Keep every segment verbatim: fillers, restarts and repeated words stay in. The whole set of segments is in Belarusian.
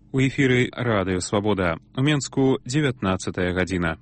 У эфіры Радыё Свабода. У Менску дзевятнаццатая гадзіна.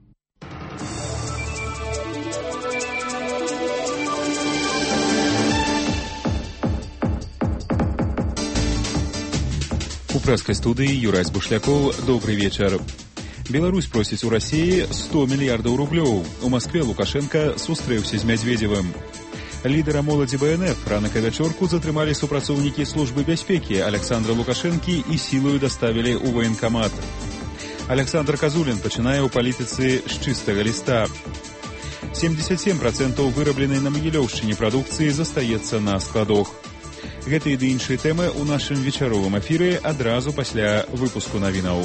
У прэскай студыі Юрась Бушлякоў. Добрый вечар. Беларусь просіць у Расіі сто мільярдаў рублёў. У Маскве Лукашенко сустрэўся з Мядзведзевым. Лідара моладзі Бэ Эн Эф ранак і вячорку затрымалі супрацоўнікі службы бяспекі Александра Лукашэнкі і сілаю даставілі ў военкамат. Александр Казулін пачынае ў палітыцы з чыстага ліста. семьдесят семь процентов вырабленай на Магілёўшчыне прадукцыі застаецца на складах. Гэтыя ды іншыя тэмы ў нашым вечаровым эфіры адразу пасля выпуску навінаў.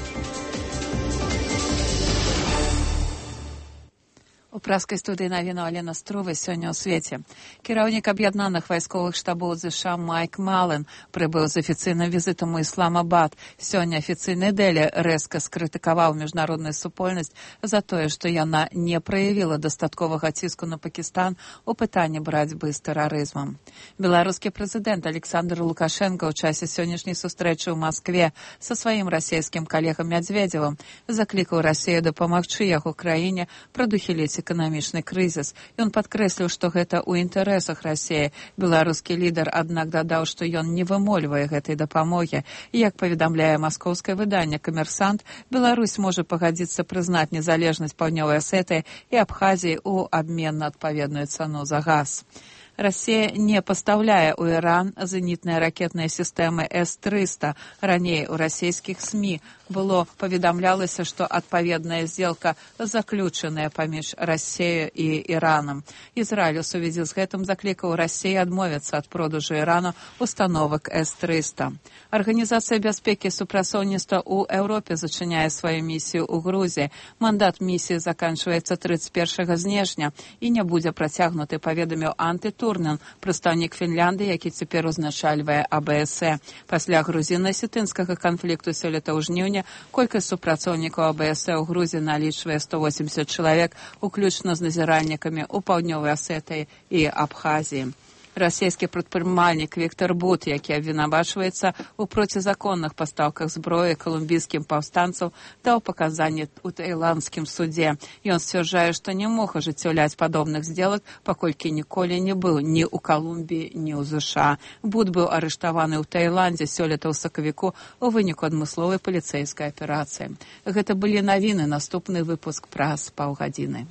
У прэскай студыі навінаў Алена Струвай сёння ў свеце. Кіраўнік аб'яднаных вайсковых штабоў ЗША Майк Мален прыбыў з афіцыйным візітам у Ісламабад. Сёння афіцыйны Дэлі рэзка скрытыкаваў міжнародную супольнасць за тое, што яна не праявіла дастатковага ціску на Пакістан у пытанні барацьбы з тэрарызмам. Беларускі прэзідэнт Александр Лукашенко ў часе сённяшняй сустрэчы ў Маскве са сваім расійскім калегам Мядзведзевым заклікаў Расію дапамагчы яго краіне прадухіліць эканамічны крызіс. Ён падкрэсліў, што гэта ў інтарэсах Расіі. Беларускі лідар, аднак, дадаў, што ён не вымольвае гэтай дапамогі. І, як паведамляе маскоўскае выданне «Камерсант», Беларусь можа пагадзіцца прызнаць незалежнасць Паўднёвай Асетыі і Абхазіі ў абмен на адпаведную цану за газ. Расія не пастаўляе ў Іран зенітныя ракетныя сістэмы С трыста. Раней у расійскіх СМІ было паведамлялася, што адпаведная здзелка заключаная паміж Расіяй і Іранам. Ізраіль у сувязі з гэтым заклікаў Расіі адмовіцца ад продажу Ірану установак С трыста. Арганізацыя бяспекі і супрацоўніцтва ў Еўропе зачыняе сваю місію ў Грузіі. Мандат місіі заканчваецца трыццаць першага снежня і не будзе працягнуты, паведаміў антытур прадстаўнік Фінляндыі, які цяпер узначальвае А Бэ Эс Э. Пасля грузіна-асетынскага канфлікту сёлета ў жніўні колькасць супрацоўнікаў А Бэ Эс Э ў Грузіі налічвае сто восемьдесят чалавек, уключна з назіральнікамі ў Паўднёвай Асетыі і Абхазіі. Расійскі прадпрымальнік Віктор Бут, які абвінавачваецца ў процізаконных пастаўках зброі калумбійскім паўстанцам, даў паказанні ў таіландскім судзе. Ён сцвярджае, што не мог ажыццяўляць падобных здзелак, паколькі ніколі не быў ні ў Калумбіі, ні ў ЗША. Бут быў арыштаваны ў Таіландзе сёлета ў сакавіку ў выніку адмысловай паліцэйскай аперацыі. Гэта былі навіны, наступны выпуск праз паўгадзіны.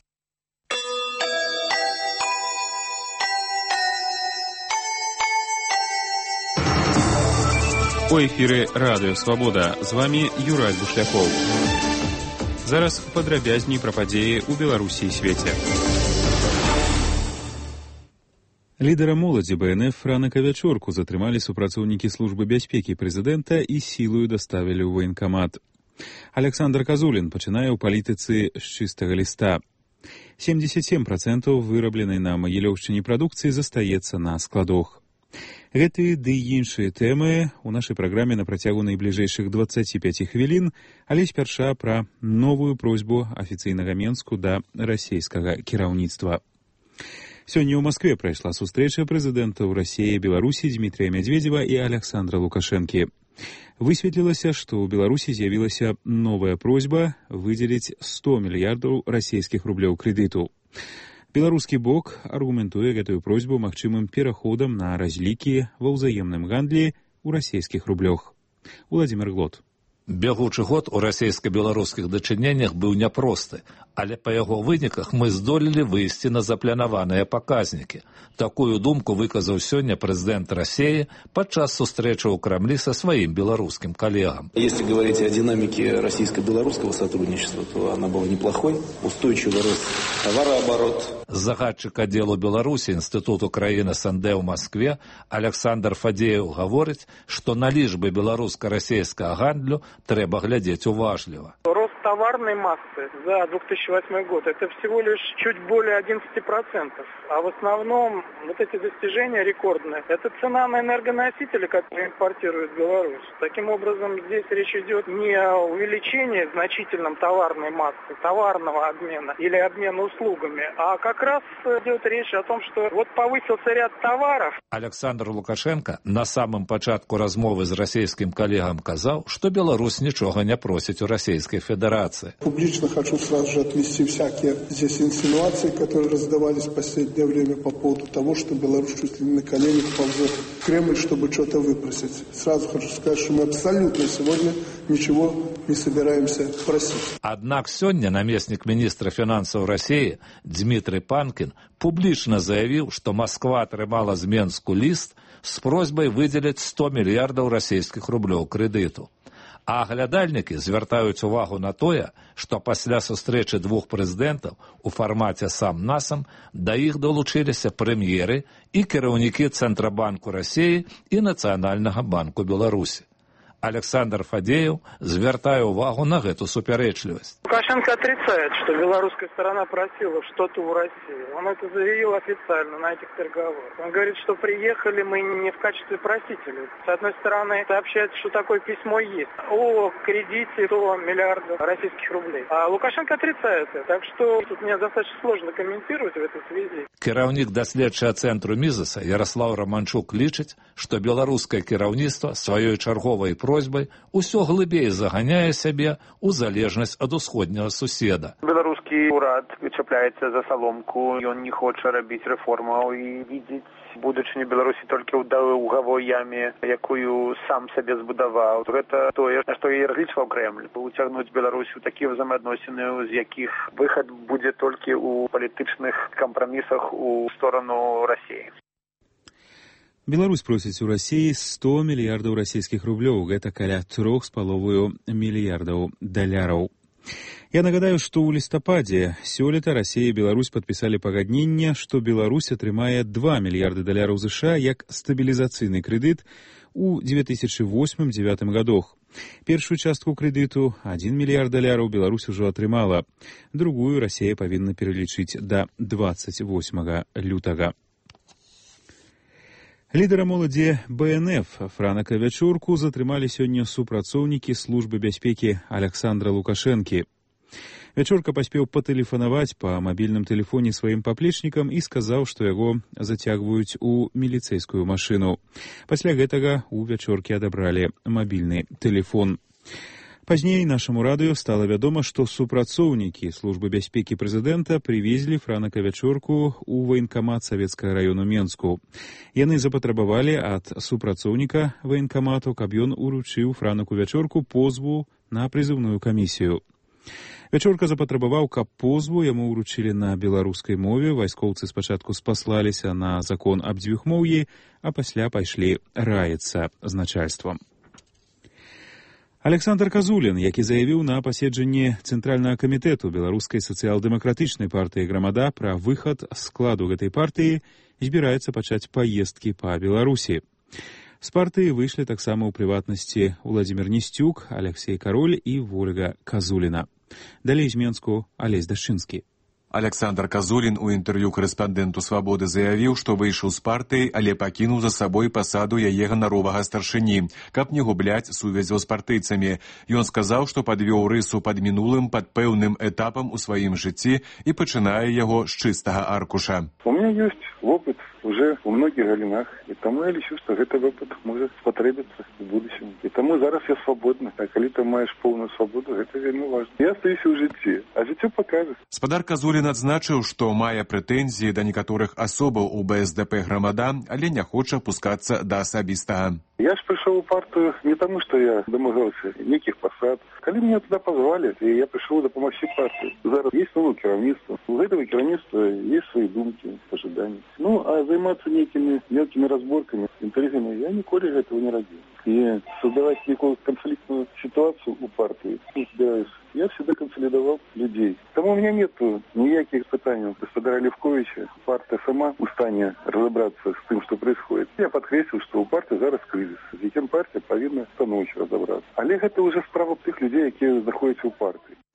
У эфіры Радыё Свабода. З вамі Юрась Бушлякоў. Зараз падрабязней пра падзеі ў Беларусі і свеце. Лідара моладзі Бэ Эн Эф ранак і вячорку затрымалі супрацоўнікі службы бяспекі прэзідэнта і сілаю даставілі ў военкамат. Александр Казулін пачынае ў палітыцы з чыстага ліста. семьдесят семь процентов вырабленай на Магілёўшчыне прадукцыі застаецца на складах. Гэтыя ды іншыя тэмы ў нашай праграме на працягу найбліжэйшых дваццаці пяці хвілін, але спярша пра новую просьбу афіцыйнага Менску да расійскага кіраўніцтва. Сёння ў Маскве прайшла сустрэча прэзідэнтаў Расіі і Беларусі Дмітрія Мядзведзева і Александра Лукашэнкі. Высветлілася, што ў Беларусі з'явілася новая просьба выдзеліць сто мільярдаў расійскіх рублёў крэдыту. Беларускі бок аргументуе гэтую просьбу магчымым пераходам на разлікі ва ўзаемным гандлі ў расійскіх рублёх. Уладзімир Глот. Бягучы год у расійска-беларускіх дачыненнях быў няпросты, але па яго выніках мы здолелі выйсці на запланаваныя паказнікі. Такую думку выказаў сёння прэзідэнт Расіі падчас сустрэчы ў Крамлі са сваім беларускім калегам. Если говорить о динамике российско-белорусского сотрудничества, то она была неплохой. Устойчивый рост товарооборот. Загадчык аддзелу Беларусі Інстытуту краіны Эс Эн Дэ ў Маскве Александр Фадзеев гаворыць, што на лічбы беларуска-расійскага гандлю трэба глядзець уважліва. Рост товарной массы за две тысячи восьмой год это всего лишь чуть более одиннадцать процентов. А в основном вот эти достижения рекордные. Это цена на энергоносители, которые импортирует Беларусь. Таким образом, здесь речь идет не о увеличении значительном товарной массы, товарного обмена или обмена услугами, а как раз идет речь о том, что вот повысился ряд товаров. Александр Лукашенко на самом початку размовы з расійскім калегам казаў, што Беларусь нічога не просіць у Российской Федерации. Публично хочу сразу же отмести всякие здесь инсинуации, которые раздавались в последнее время по поводу того, что Беларусь чуть ли не на коленях ползет в Кремль, чтобы что-то выпросить. Сразу хочу сказать, что мы абсолютно сегодня ничего не собираемся просить. Однако сегодня наместник министра финансов России Дмитрий Панкин публично заявил, что Москва отрымала з Менску лист с просьбой выделить сто миллиардов российских рублей кредиту. А аглядальнікі звяртаюць увагу на тое, што пасля сустрэчы двух прэзідэнтаў у фармаце сам-насам да іх далучыліся прэм'еры і кіраўнікі Цэнтрабанку Расіі і Нацыянальнага банку Беларусі. Александр Фадеев звертает увагу на эту суперечливость. Лукашенко отрицает, что белорусская сторона просила что-то у России. Он это заявил официально на этих переговорах. Он говорит, что приехали мы не в качестве просителей. С одной стороны, сообщается, что такое письмо есть о кредите сто миллиардов российских рублей. А Лукашенко отрицает это. Так что тут мне достаточно сложно комментировать в этой связи. Кіраўнік даследчага цэнтру Мізаса Ярослав Романчук лічыць, што беларускае кіраўніцтва сваёй чарговай просьбай усё глыбей заганяе сябе ў залежнасць ад усходняга суседа. Беларускі ўрад чапляецца за саломку, ён не хоча рабіць рэформаў і відзець будучыню Беларусі толькі ў даўгавой яме, якую сам сабе збудаваў. Гэта тое, на што і разлічваў Кремль. Уцягнуць Беларусь у такія ўзаемаадносіны, з якіх выхад будзе толькі ў палітычных кампрамісах у сторону России. Беларусь просіць у России сто миллиардов российских рублёў, гэта каля трох з паловаю мільярдаў даляраў. Я нагадаю, што ў лістападзе сёлета Россия і Беларусь падпісалі пагадненне, што Беларусь атрымае два мільярды даляраў США як стабілізацыйны крэдыт у две тысячи восьмым — две тысячи девятым годах. Першую частку крэдыту, один мільярд даляраў, Беларусь ужо атрымала. Другую Россия павінна пералічыць да двадцать восьмага лютага. Лідара моладзі бэ эн эф Франака Вячорку затрымалі сёння супрацоўнікі службы бяспекі Александра Лукашэнкі. Вячорка паспеў патэлефанаваць па мабільным тэлефоне сваім паплечнікам і сказаў, што яго зацягваюць у міліцэйскую машыну. Пасля гэтага у Вячоркі адабралі мабільны тэлефон. Пазней нашаму радыё стала вядома, што супрацоўнікі службы бяспекі прэзідэнта прывезлі Франака Вячорку ў ваенкамат Савецкага раёну Менску. Яны запатрабавалі ад супрацоўніка ваенкамату, каб ён уручыў Франаку Вячорку позву на прызыўную камісію. Вячорка запатрабаваў, каб позву яму ўручылі на беларускай мове. Вайскоўцы спачатку спаслаліся на закон аб дзвюхмоўі, а пасля пайшлі раіцца з начальствам. Александр Казулін, які заявіў на паседжанні Цэнтральнага камітэту Беларускай сацыял-дэмакратычнай партыі «Грамада» пра выхад складу гэтай партыі, збіраецца пачаць паездкі па Беларусі. З партыі выйшлі таксама ў прыватнасці Уладзімір Несцюк, Алексей Кароль і Вольга Казуліна. Далей з Менску Алесь Дашчынскі. Александр Казулін у інтэрв'ю корэспандэнту «Свабоды» заявіў, што выйшаў з партыі, але пакінуў за сабой пасаду яе ганаровага старшыні, каб не губляць сувязяў з партыйцамі. Ён сказаў, што падвёў рысу пад минулым, пад пэўным этапам у сваім жыцці і пачынае яго з чыстага аркуша. У меня есть опыт уже у многих галинах, и тому я лечу, что этот опыт может потребиться в будущем. И тому зараз я свободна, а коли ты маешь полную свободу, это вельми важно. Я остаюсь у житті, а життя покажет. Спадар Казулін адзначыў, што мае прэтэнзіі да некаторых асобаў у бэ эс дэ пэ «Грамада», але не хоча пускацца да асабістага. Я ж пришел в партию не тому, что я домагался неких посад. Коли меня туда позвали, и я пришел допомогти партии. Зараз есть новое керівництво. У этого керівництва есть свои думки, ожидания. Ну, а заниматься некими мелкими разборками, интригами, я николи этого не родил. И создавать некую конфликтную ситуацию у партии не собираюсь. Я всегда консолидовал людей. Тому у меня нет никаких пытаний господара Левковича. Партия сама у стані разобраться с тем, что происходит. Я подкреслил, что у партии зараз кризис, з яким партия повинна становче разобраться. Але это уже справа тих людей, які знаходяться у партії.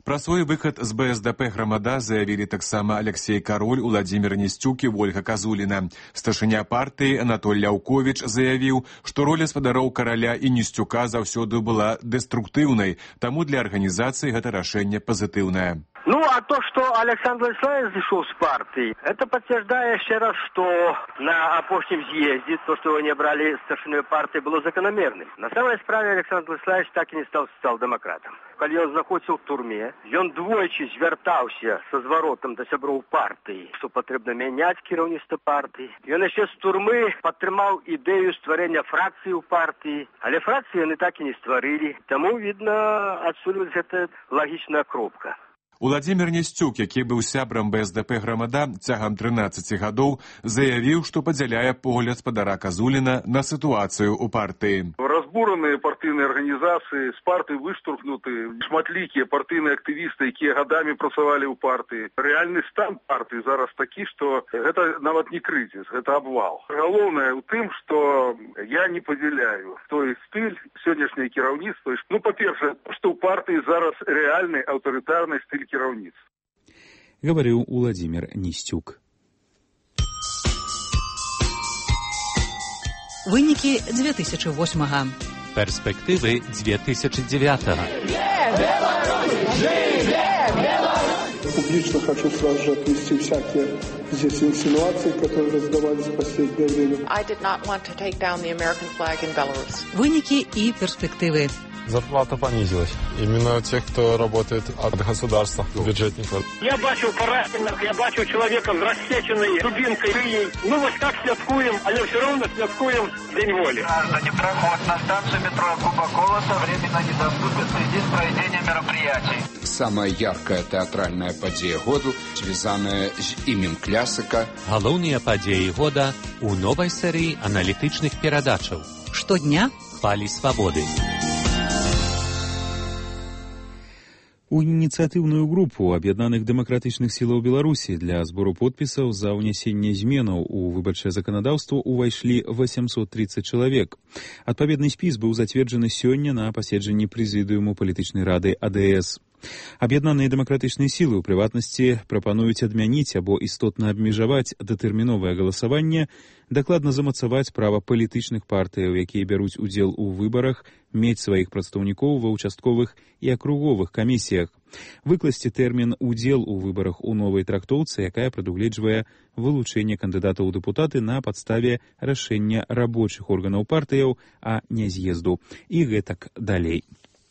Пра свой выхад з бэ эс дэ пэ «Грамада» заявілі таксама Алексей Кароль, Уладзімір Несцюк і Вольга Казуліна. Старшыня партыі Анатоль Ляўковіч заявіў, што роля спадароў Караля і Несцюка заўсёды была дэструктыўнай, таму для арганізацыі гэта рашэнне пазітыўнае. Ну, а то, что Александр Владиславович зашел с партии, это подтверждает еще раз, что на опошнем съезде то, что его не брали старшиной партии, было закономерным. На самой справе Александр Владиславович так и не стал социал-демократом. Когда он находился в турме, он двойчі звертался со зворотом до сябров партии, что потребно менять кіраўніцтва партии. И он еще с турмы подтримал идею створения фракции в партии, але фракции они так и не створили. Тому, видно, отсюда эта логичная кропка. Уладзімір Несцюк, які быў сябрам бэ эс дэ пэ «Грамада» цягам трынаццаці гадоў, заявіў, што падзяляе погляд спадара Казуліна на сітуацыю ў партыі. Разбураныя партыйныя арганізацыі, з партыі выштурхнуты шматлікія партыйныя актывісты, якія гадамі працавалі ў партыі. Рэальны стан партыі зараз такі, што гэта нават не крызіс, гэта абвал. Галоўнае ў тым, што я не падзяляю той стыль сённяшняе кіраўніцтва. Ну, па-першае, што ў партыі зараз рэальны аўтарытарны стыль кіраўніцтва. Говорил Уладзімір Несцюк. Вынікі две тысячи восьмага. Перспективы две тысячи девятого. Публично хочу сразу же отвести всякие здесь инсинуации, которые раздавались в последнее время. I did not want to take down the American flag in Belarus. Вынікі и перспективы. Зарплата понизилась. Именно тех, кто работает от государства, бюджетников. Я бачу пораненых, я бачу человека с рассеченной дубинкой шеей. Ну вот как святкуем, але все равно святкуем День воли. Граждане, проход на станцию метро Куба-Колоса временно недоступен в связи с проведением мероприятий. Самая яркая театральная падзея году, связанная с именем классика. Галоўныя падзеі года у новой серии аналитичных передачаў. Штодня хвалі свободы. У ініцыятыўную групу аб'яднаных дэмакратычных сілаў Беларусі для збору подпісаў за ўнясенне зменаў у выбарчае заканадаўства ўвайшлі восемьсот тридцать чалавек. Адпаведны спіс быў зацверджаны сёння на паседжанні прэзідыуму палітычнай рады а дэ эс. Аб'яднаныя дэмакратычныя сілы ў прыватнасці прапануюць адмяніць або істотна абмежаваць датэрміновае галасаванне, дакладна замацаваць права палітычных партыяў, якія бяруць удзел у выбарах, мець сваіх прадстаўнікоў ва ўчастковых і акруговых камісіях, выкласці тэрмін «удзел у выбарах» у новай трактоўцы, якая прадугледжвае вылучэнне кандыдатаў у дэпутаты на падставе рашэння рабочых органаў партыяў, а не з'езду, і гэтак далей.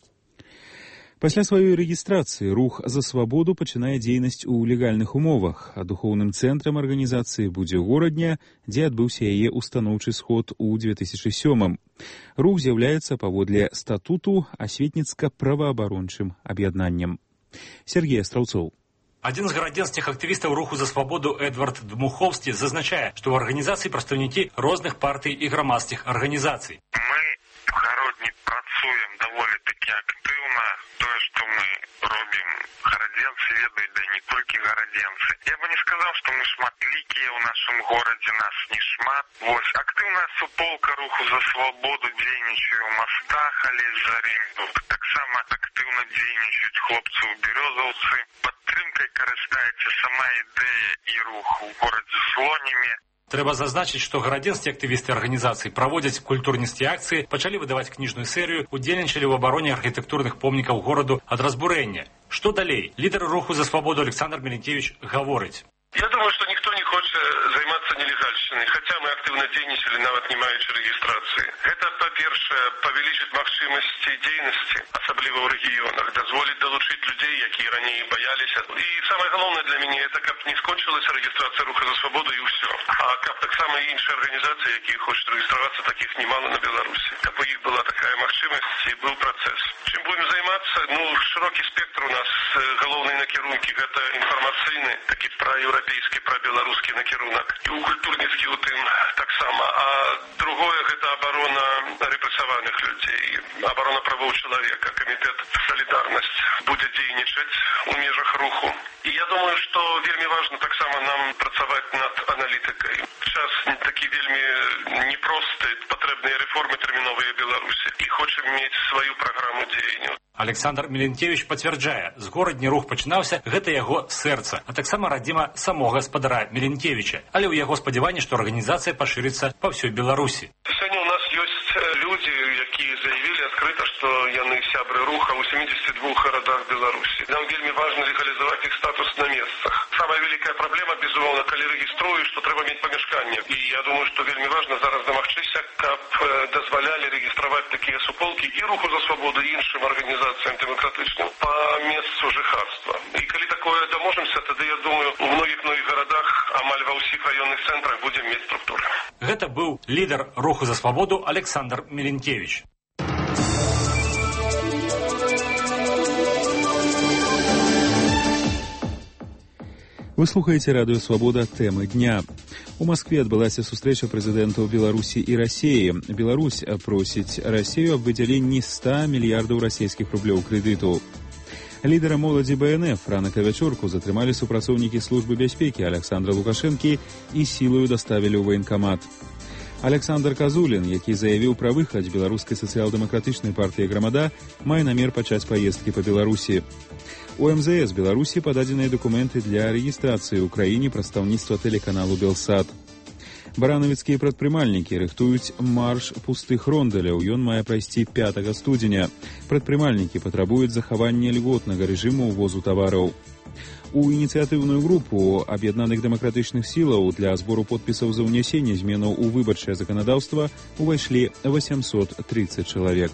Пасля сваёй рэгістрацыі рух «За свабоду» пачынае дзейнасць у легальных умовах, а духоўным цэнтрам арганізацыі будзе горадня, дзе адбыўся яе устаноўчы сход у две тысячи сёмым. Рух з'яўляецца паводле статуту асветніцка-праваабарончым аб'яднаннем. Сергей Астраўцоў. Один из гарадзенскіх актывістаў руху «За свабоду» Эдвард Дмуховскі зазначае, што ў арганізацыі прадстаўнікі розных партый і грамадскіх арганізацый. Мы в гародні працуем даволі-такі актыўна. Тое, што мы робім, гарадзенцы ведаюць, да не толькі гарадзенцы. Я бы не сказаў, што мы шматлікія ў нашым горадзе, нас не шмат. Вось, актыўная суполка руху «За свабоду» дзейнічае ў мастах, але зары. Таксама актыўна дзейнічаюць хлопцы ў Бярозаўцы. Падтрымкай карыстаецца сама ідэя і рух у горадзе Слонімі. Трэба зазначыць, што гарадзенскія актывісты арганізацый праводзяць культурніцкія акцыі, пачалі выдаваць кніжную серыю, удзельнічалі ў абароне архітэктурных помнікаў гораду ад разбурэння. Што далей? Лідар руху «За свабоду» Александр Мелінкевич гаворыць. Я думаю, что никто не хочет заниматься нелегальщиной, хотя мы активно дзейнічалі, нават не маючы рэгістрацыі. Гэта, па-першае, павялічыць магчымасці дзейнасці, асабліва ў рэгіёнах, дазволіць далучыць людзей, якія раней баяліся. І самае галоўнае для мяне, это каб не скончылася рэгістрацыя руха «За свабоду» і ўсё. А каб таксама і іншыя арганізацыі, якія хочуць рэгістравацца, такіх немало на Беларусі. Каб у іх была такая магчымасць і быў працэс. Чым будем займацца? Ну, шырокі спектр у нас. Галоўныя накірункі — гэта інфармацыйны, такі праеўрапейскі, прабеларускі накірунак. І ў культурніцкі ў тым таксама. А другое — гэта абарона рэпрэсаваных людзей. людей, оборона правоў чалавека, камітэт «Солідарнасць» будзе дзейнічаць у межах руху. І я думаю, што вельмі важна таксама нам працаваць над аналітыкай. Час такі вельмі непросты, патрэбныя рэформы тэрміновыя Беларусі. І хочам мець сваю праграму дзеянняў. Александр Меленкевич пацвярджае, з горадні рух пачынаўся, гэта яго сэрца, а таксама радзіма самога гаспадара Меленкевича. Але ў яго спадзяванне, што арганізацыя пашырыцца па ўсёй Беларусі. Сёння у нас ёсць людзі, якія заявілі адкрыта, што яны сябры руха ў семидесяти двух гарадах Беларусі. Нам вельмі важна легалізаваць іх статус на месцах. Самая вялікая праблема, безумоўна, калі рэгіструюць, што трэба мець памяшканне. І я думаю, што вельмі важна зараз дамагчыся, каб дазвалялі рэгістраваць такія суполкі і руху за свабоду, і іншым арганізацыям дэмакратычным па месцу жыхарства. І калі такое даможемся, тады, я думаю, у многіх-многіх гарадах, амаль ва ўсіх раённых цэнтрах будзем мець структуры. Гэта быў лідар руху за свабоду Александр Меленкевич. Вы слухаеце радыё «Свабода», тэмы дня. У Маскве адбылася сустрэча прэзідэнтаў Беларусі і Расіі. Беларусь просіць Расію аб выдзяленні ста мільярдаў расійскіх рублёў крэдыту. Лідара моладзі Бэ Эн Эф Франа Кавячорку затрымалі супрацоўнікі службы бяспекі Александра Лукашэнкі і сілаю даставілі ў ваенкамат. Александр Казулін, які заявіў пра выхад беларускай сацыял-дэмакратычнай партыі «Грамада», мае намер пачаць паездкі па Беларусі. У Эм Зэ Эс Беларусі пададзеныя дакументы для рэгістрацыі ў краіне прадстаўніцтва тэлеканалу «Белсат». Баранавіцкія прадпрымальнікі рыхтуюць марш пустых рондаляў. Ён мае прайсці пятага студзеня. Прадпрымальнікі патрабуюць захавання льготнага рэжыму ўвозу тавараў. У ініцыятыўную групу аб'яднаных дэмакратычных сілаў для збору подпісаў за ўнясенне зменаў у выбарчае заканадаўства увайшлі восемьсот тридцать чалавек.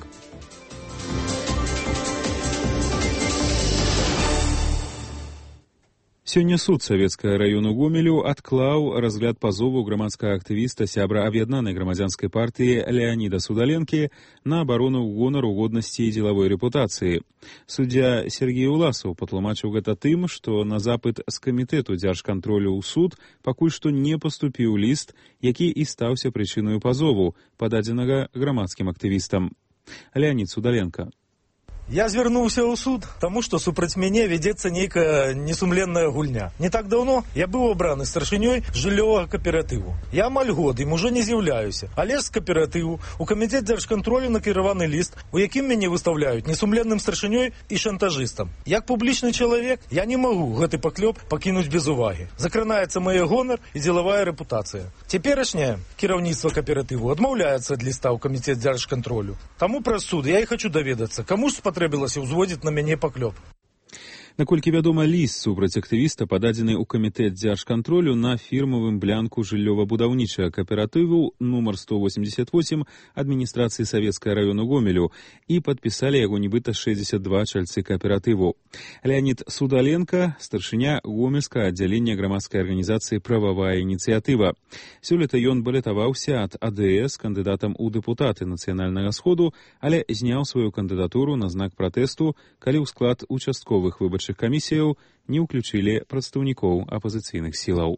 Сёння суд Савецкага раёну Гомелю адклаў разгляд пазову грамадскага актывіста сябра аб'яднанай грамадзянскай партыі Леаніда Судаленкі на абарону гонару, годнасці і дзелавой рэпутацыі. Суддзя Сергей Уласаў патлумачыў гэта тым, што на запыт з камітэту дзяржкантролю ў суд пакуль што не паступіў ліст, які і стаўся прычынаю пазову, пададзенага грамадскім актывістам. Леанід Судаленка. Я звярнуўся ў суд, таму што супраць мяне вядзецца нейкая несумленная гульня. Не так даўно я быў абраны старшынёй жыллёвага кааператыву. Я амаль год ім ужо не з'яўляюся, але з кааператыву у камітэт дзяржкантролю накіраваны ліст, у якім мяне выстаўляюць несумленным старшынёй і шантажыстам. Як публічны чалавек я не магу гэты паклёп пакінуць без увагі. Закранаецца мае гонар і дзелавая рэпутацыя. Цяперашняе кіраўніцтва кааператыву адмаўляецца ад ліста ў камітэт дзяржкантролю. Таму праз суд я і хачу даведацца, каму ж спатрэбілася ўзводзіць на мяне паклёп. Наколькі вядома, ліст супраць актывіста пададзены ў камітэт дзяржкантролю на фірмавым блянку жыллёва-будаўнічага кааператыву нумар сто восемьдесят восемь адміністрацыі Савецкага раёну Гомелю і падпісалі яго нібыта шэсцьдзесят два чальцы кааператыву. Леанід Судаленка, старшыня гомельскага аддзялення грамадскай арганізацыі «Прававая ініцыятыва». Сёлета ён балятаваўся ад А Дэ Эс кандыдатам у дэпутаты нацыянальнага сходу, але зняў сваю кандыдатуру на знак пратэсту, калі ў склад участковых выбарчых камісіяў не ўключылі прадстаўнікоў апазіцыйных сілаў.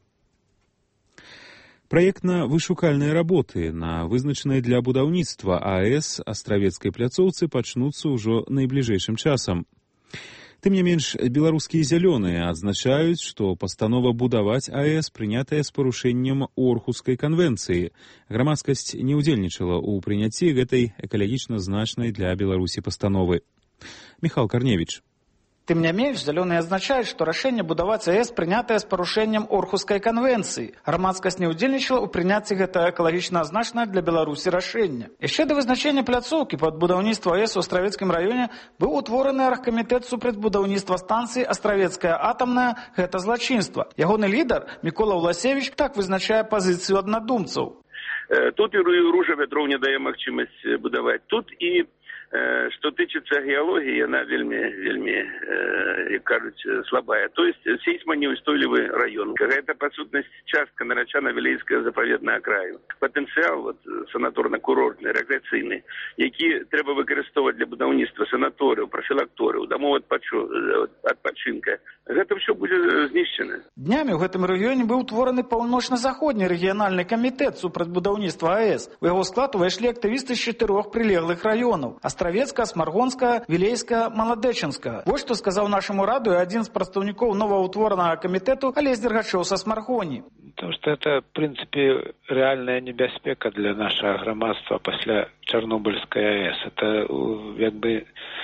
Праектна-вышукальныя работы на вызначанай для будаўніцтва А Э С астравецкай пляцоўцы пачнуцца ўжо найбліжэйшым часам. Тым не менш, беларускія зялёныя адзначаюць, што пастанова будаваць А Э С прынятая з парушэннем Орхускай канвенцыі. Грамадскасць не ўдзельнічала ў прыняцці гэтай экалагічна значнай для Беларусі пастановы. Міхал Карневіч. Тым не менш, зялёныя адзначаюць, што рашэнне будаваць А Э С прынятае з парушэннем Орхускай канвенцыі. Грамадскасць не ўдзельнічала ў прыняцці гэтага экалагічна значнае для Беларусі рашэння. Яшчэ да вызначэння пляцоўкі пад будаўніцтва А Э С у Астравецкім раёне быў утвораны аргкамітэт супраць будаўніцтва станцыі Астравецкая атамная, гэта злачынства. Ягоны лідар Мікола Ўласевіч так вызначае пазіцыю аднадумцаў. Тут і ружа вятроў не дае магчымасць будаваць. Тут і Што тычыцца геалогіі, яна вельмі, вельмі, як кажуць, слабая. То есть сейсмонеустойливый район. Гэта, па сутнасці, частка Нарачана-Вілейская запаведная краю. Патэнцыял вот, санаторна-курортны, рэкрэацыйны, які трэба выкарыстоўваць для будаўніцтва санаторыяў, профілакторыяў, дамоў адпачынка. Гэта ўсё будзе знішчана. Днямі ў гэтым рэгіёне быў утвораны паўночна-заходні рэгіянальны камітэт супраць будаўніцтва АЭС. У яго склад увайшлі актывісты з чатырох прылеглых раёнаў: Астравецка, Смаргонска, Вілейска, Маладэчынска. Вось што сказаў нашаму радыё адзін з прадстаўнікоў новаўтворанага камітэту Алесь Дергачоў са Смаргоні. Потому что это, в принципе, реальная небяспека для нашего громадства после Чернобыльской АЭС. Это, как бы,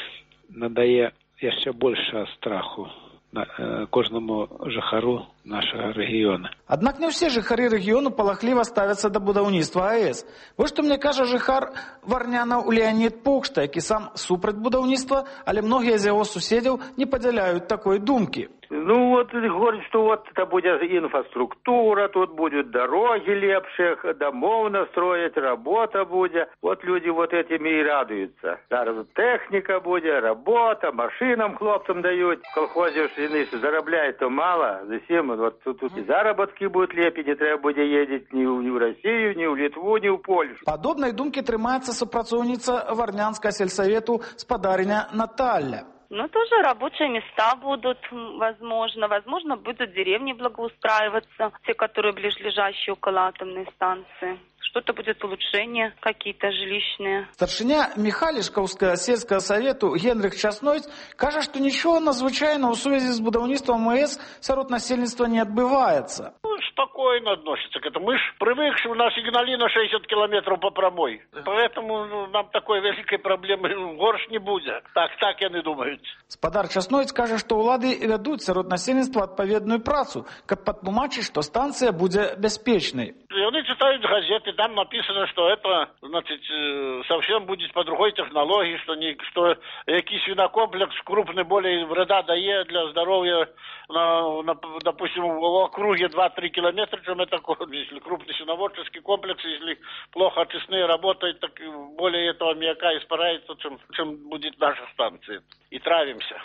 надае еще больше страху кожному жыхару нашага рэгіёна. Аднак не ўсе жыхары рэгіёну палахліва ставяцца да будаўніцтва АЭС. Вось што мне кажа жыхар Варнянаў Леонід Пукшта, які сам супраць будаўніцтва, але многія з яго суседзяў не падзяляюць такой думкі. Ну вот, говорит, что вот это будет инфраструктура, тут будут дороги лепших, домов настроить, работа будет. Вот люди вот этими и радуются. Зараз техника будет, работа, машинам хлопцам дают. В колхозе если зарабляет, то мало. Зачем? Вот тут, тут и заработки будут лепить, не треба будет ездить ни в, ни в Россию, ни в Литву, ни в Польшу. Подобной думки трымаецца супрацоўніца Варнянскага сельсовету спадарня Наталья. Ну, тоже рабочие места будут, возможно. Возможно, будут деревни благоустраиваться, те, которые ближайшие около атомной станции. Что-то будет улучшение, какие-то жилищные. Старшыня Михалішкаўскага сельскага совету Генрих Часнойц кажа, што нічого надзвычайнага ў сувязі з будаўніцтвам АЭС сярод насельніцтва не адбываецца. Ну, спокойно относится к этому. Мы ж привыкши, у нас Игналина шестьдесят километров по прямой. Поэтому ну, нам такой великой проблемы горш не будет. Так, так яны думаюць. Спадар Часнойц кажа, што ўлады вядуць сярод насельніцтва адпаведную працу, каб патлумачыць, што станцыя будзе бяспечнай. Яны читают газеты, там написано, что это, значит, совсем будет по другой технологии, что, не, что який свинокомплекс крупный более вреда дает для здоровья, на, на, допустим, в округе два-три километра, чем это, если крупный свиноводческий комплекс, если плохо очистные работают, так более этого аммиака испаряется, чем, чем будет наша станция. И травимся.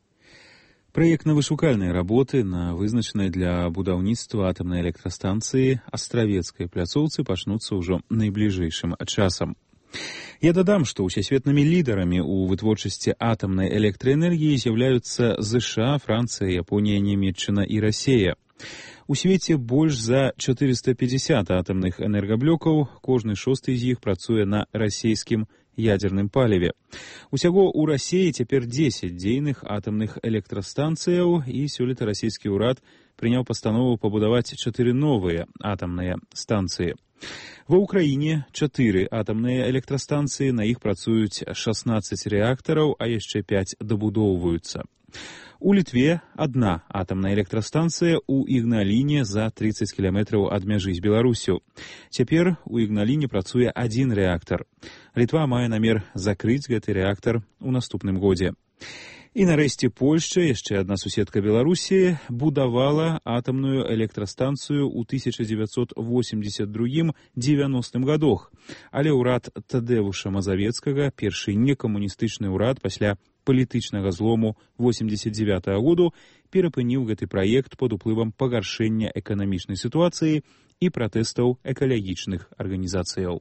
Праектна-вышукальныя работы на вызначанай для будаўніцтва атамнай электрастанцыі Астравецкай пляцоўцы пачнуцца ўжо найбліжэйшым часам. Я дадам, што ўсесветнымі лідарамі ў вытворчасці атамнай электраэнергіі з'яўляюцца ЗША, Францыя, Японія, Нямецчына і Расія. У свеце больш за чатырыста пятьдесят атамных энергаблёкаў, кожны шосты з іх працуе на расійскім ядерным паліве. Усяго ў Расіі цяпер дзесяць дзейных атамных электрастанцыяў, і сёлета расійскі ўрад прыняў пастанову пабудаваць чатыры новыя атамныя станцыі. Ва ўкраіне чатыры атамныя электрастанцыі, на іх працуюць шаснаццаць рэактараў, а яшчэ пяць дабудоўваюцца. У Літве адна атамная электрастанцыя ў Ігналіне за тридцать кіламетраў ад мяжы з Беларусю. Цяпер у Ігналіне працуе адзін рэактар. Літва мае намер закрыць гэты рэактар у наступным годзе. І нарэшце Польшча, яшчэ адна суседка Беларусі, будавала атамную электрастанцыю ў тысяча дзевяцьсот восемьдесят другім — дзевяностым гадах. Але ўрад Тадэвуша Мазавецкага, першы некамуністычны ўрад пасля палітычнага злому восемьдесят девятага году, перапыніў гэты праект пад уплывам пагаршэння эканамічнай сітуацыі і пратэстаў экалагічных арганізацыяў.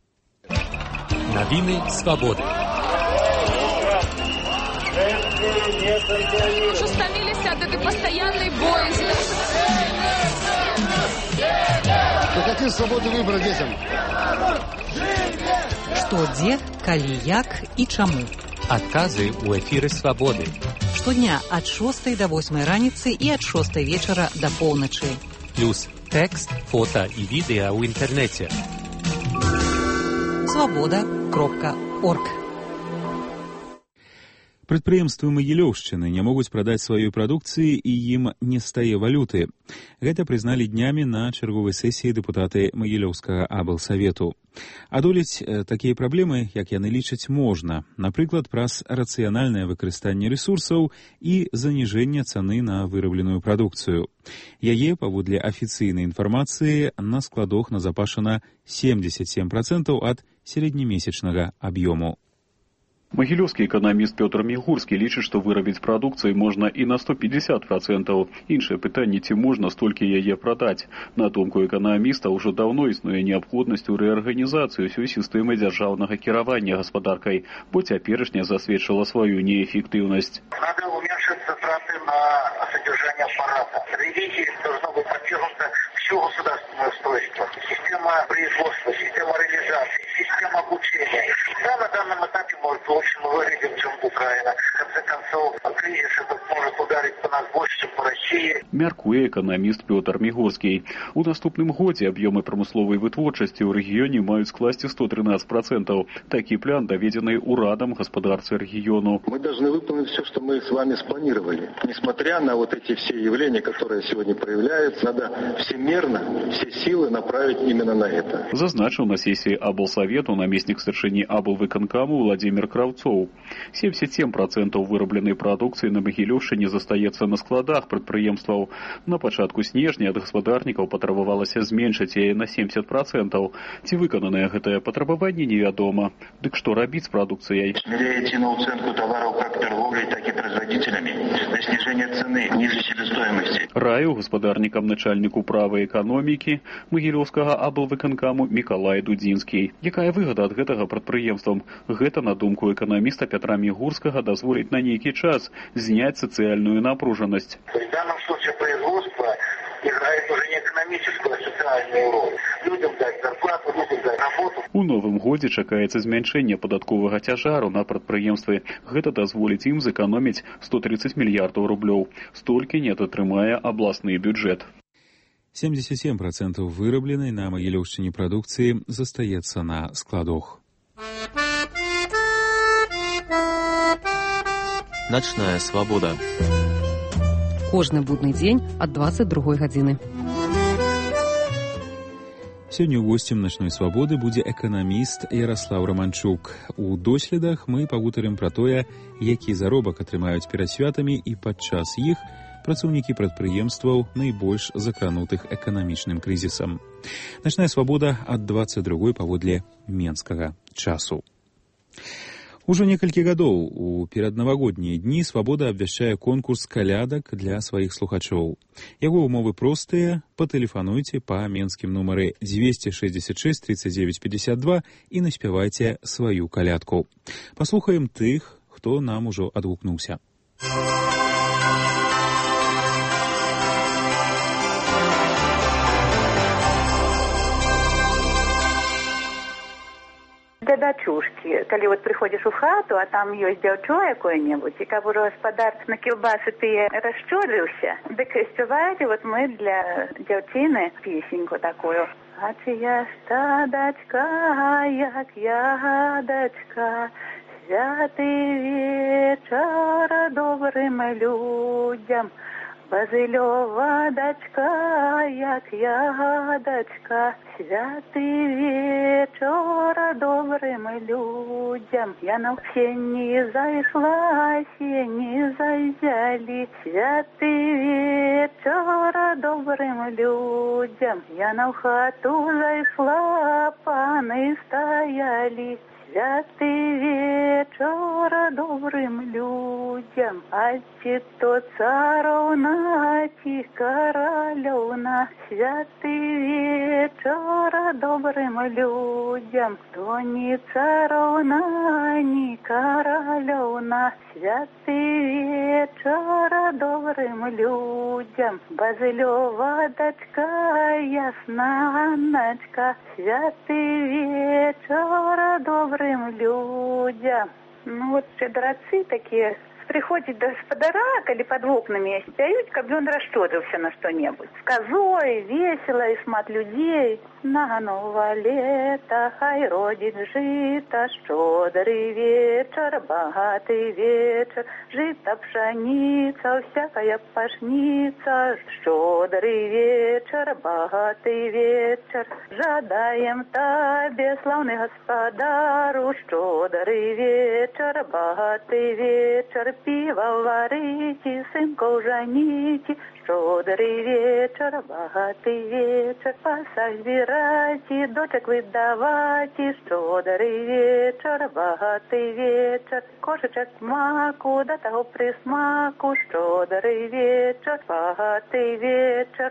Навіны свабоды. Уже стомились от этой постоянной боязни. Мы хотим свободу выбора детям. Што, дзе, калі, як і чаму. Адказы ў эфіры свабоды. Штодня ад шостай да восьмай раніцы і ад шостай вечара да поўначы. Плюс тэкст, фота і відэа ў інтэрнэце. свабода кропка орг. Прадпрыемствы Магілёўшчыны не могуць прадаць сваёй прадукцыі і ім не стае валюты. Гэта прызналі днямі на чарговай сесіі дэпутаты Магілёўскага аблсавету. Адолець такія праблемы, як яны лічаць, можна, напрыклад, праз рацыянальнае выкарыстанне рэсурсаў і заніжэнне цаны на вырабленую прадукцыю. Яе, паводле афіцыйнай інфармацыі, на складах назапашана семьдесят семь процентов ад сярэднемесячнага аб'ёму. Магілёўскі эканаміст Пётр Мігурскі лічыць, што вырабіць прадукцыі можна і на сто пятьдесят процентаў. Іншае пытанне, ці можна столькі яе прадаць. На думку эканаміста, ўжо даўно існуе неабходнасць у рэарганізацыі ўсёй сістэмы дзяржаўнага кіравання гаспадаркай, бо цяперашняя засведчыла сваю неэффектыўнасць. Надо уменьшить затраты на содержание аппарата. Ревизии должно быть подвергнуто все государственное устройство. Система производства, система реализации, система обучения. Да, на данном этапе может лучше мы выглядим, чем Украина. В конце концов, кризис этот может ударить по нас больше, чем по России. Мяркуе эканаміст Пётр Мігурскі. У наступным годзе аб'ёмы прамысловай вытворчасці ў рэгіёне маюць скласці сто тринадцать процентов. Такі план даведзены урадам гаспадарцы рэгіёну. Мы должны выполнить все, что мы с вами спланировали. Несмотря на вот эти все явления, которые сегодня проявляются, надо всемерно все силы направить именно на это. Зазначыў на сессии аблсовету намеснік старшыні аблвыканкаму Владимир Кравцоў. семьдесят семь процентов вырабленай прадукцыі на Магілёўшчыне застаецца на складах прадпрыемстваў. На пачатку снежня ад гаспадарнікаў патрабавалася зменшыць яе на семьдесят процентов. Ці выкананае гэтае патрабаванне невядома. Дык што рабіць з прадукцыяй? Смелее идти на уценку товаров как торговлей, так и производителями. Для снижения цены ниже себестоимости. Раіў гаспадарнікам начальник управы эканомікі Магілёўскага аблвыканкаму Мікалай Дудзінскі. Якая выгада ад гэтага прадпрыемствам? Гэта, на думку эканаміста Петра Мігурскага, дазволіць на нейкі час зняць сацыяльную напружанасць. В данном случае производство играет уже не экономическую, а социальную роль. Людям дать зарплату, людям дать работу. У новым годзе чакаецца змяншэнне падатковага цяжару на прадпрыемствы. Гэта дазволіць ім зэканоміць сто тридцать мільярдаў рублёў. Столькі не атрымае абласны бюджэт. семьдесят семь процентов вырабленай на Магілёўшчыне прадукцыі застаецца на складах. Начная свабода. Кожны будны дзень ад двадцать другой гадзіны. Сёння госцем начной свабоды будзе эканаміст Яраслаў Раманчук. У доследах мы пагутарым пра тое, які заробак атрымаюць перад святамі і падчас іх працаўнікі прадпрыемстваў найбольш закранутых эканамічным крызісам. Начная свабода ад двадцать другой паводле менскага часу. Ужо некалькі гадоў у пераднавагоднія дні «Свабода» абвяшчае конкурс калядак для сваіх слухачоў. Яго умовы простыя. Патэлефануйце па менскім нумары двести шестьдесят шесть тридцать девять пятьдесят два і наспявайце сваю калядку. Паслухаем тых, хто нам ужо адгукнуўся. Да дачушкі, калі вот прыходзіш у хату, а там ёсць дзяўчо якое-небудзь, і каб ужо гаспадар на кілбасы тыя расчорыўся, дык спяваеце вот мы для дзяўчыны песеньку такую. А чыя стадачка, як ягадачка, святы вечар добрым людзям. Базылёва дачка, як ягадачка, святы вечар добрым людзям. Яна ў сені зайшла, сені зайзялі, святы вечар добрым людзям. Яна ў хату зайшла, паны стаялі, святы вечар добрым людзям. А ці то цароўна, ці каралёўна, святы вечар добрым людзям. То ні цароўна, ні каралёўна, святы вечар добрым людзям. Базылёва дачка, ясна Анначка, святы вечар добрым людзям. Ну вот щедрацы такія приходзяць да гаспадара, калі пад вокнамі спяюць, каб ён расчорыўся на што-небудзь. З казой, весела і шмат людзей. Наганово лета, хай родзіць жыта, шчодры вечар, багаты вечар, жыта пшаніца, всякая пашніца, шчодры вечар, багаты вечар. Жадаем табе, слаўны гаспадару, шчодры вечар, багаты вечар, піва варите, синков жаните, щодрий вечір, багатий вечір, пасах збирайте, дочек видавайте, щодрий вечір, багатий вечір, кошечок маку, до того присмаку, щодрий вечір, багатий вечір.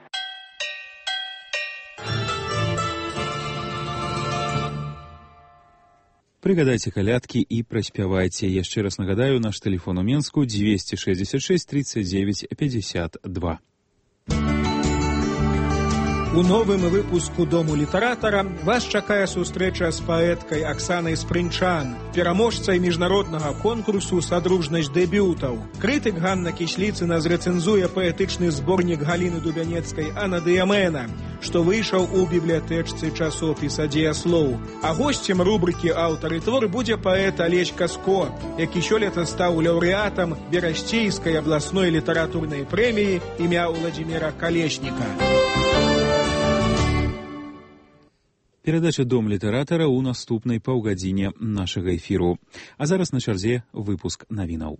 Прыгадайце калядкі і праспявайце. Яшчэ раз нагадаю, наш тэлефон у Менску двести шестьдесят шесть тридцать девять пятьдесят два. У новым выпуску «Дому літаратара» вас чакае сустрэча з паэткай Аксанай Спрынчан, пераможцай міжнароднага конкурсу «Садружнасць дэбютаў». Крытык Ганна Кісліцына зрэцэнзуе паэтычны зборнік Галіны Дубянецкай «Анна Дыямена», што выйшаў у бібліятэчцы часопіса «Дзеяслоў». А госцем рубрыкі «Аўтар і твор» будзе паэт Алесь Каско, які сёлета стаў лаўрэатам Берасцейскай абласной літаратурнай прэміі імя Владзіміра Калешніка. Перадача «Дом літаратара» ў наступнай паўгадзіне нашага эфіру. А зараз на чарзе выпуск навінаў.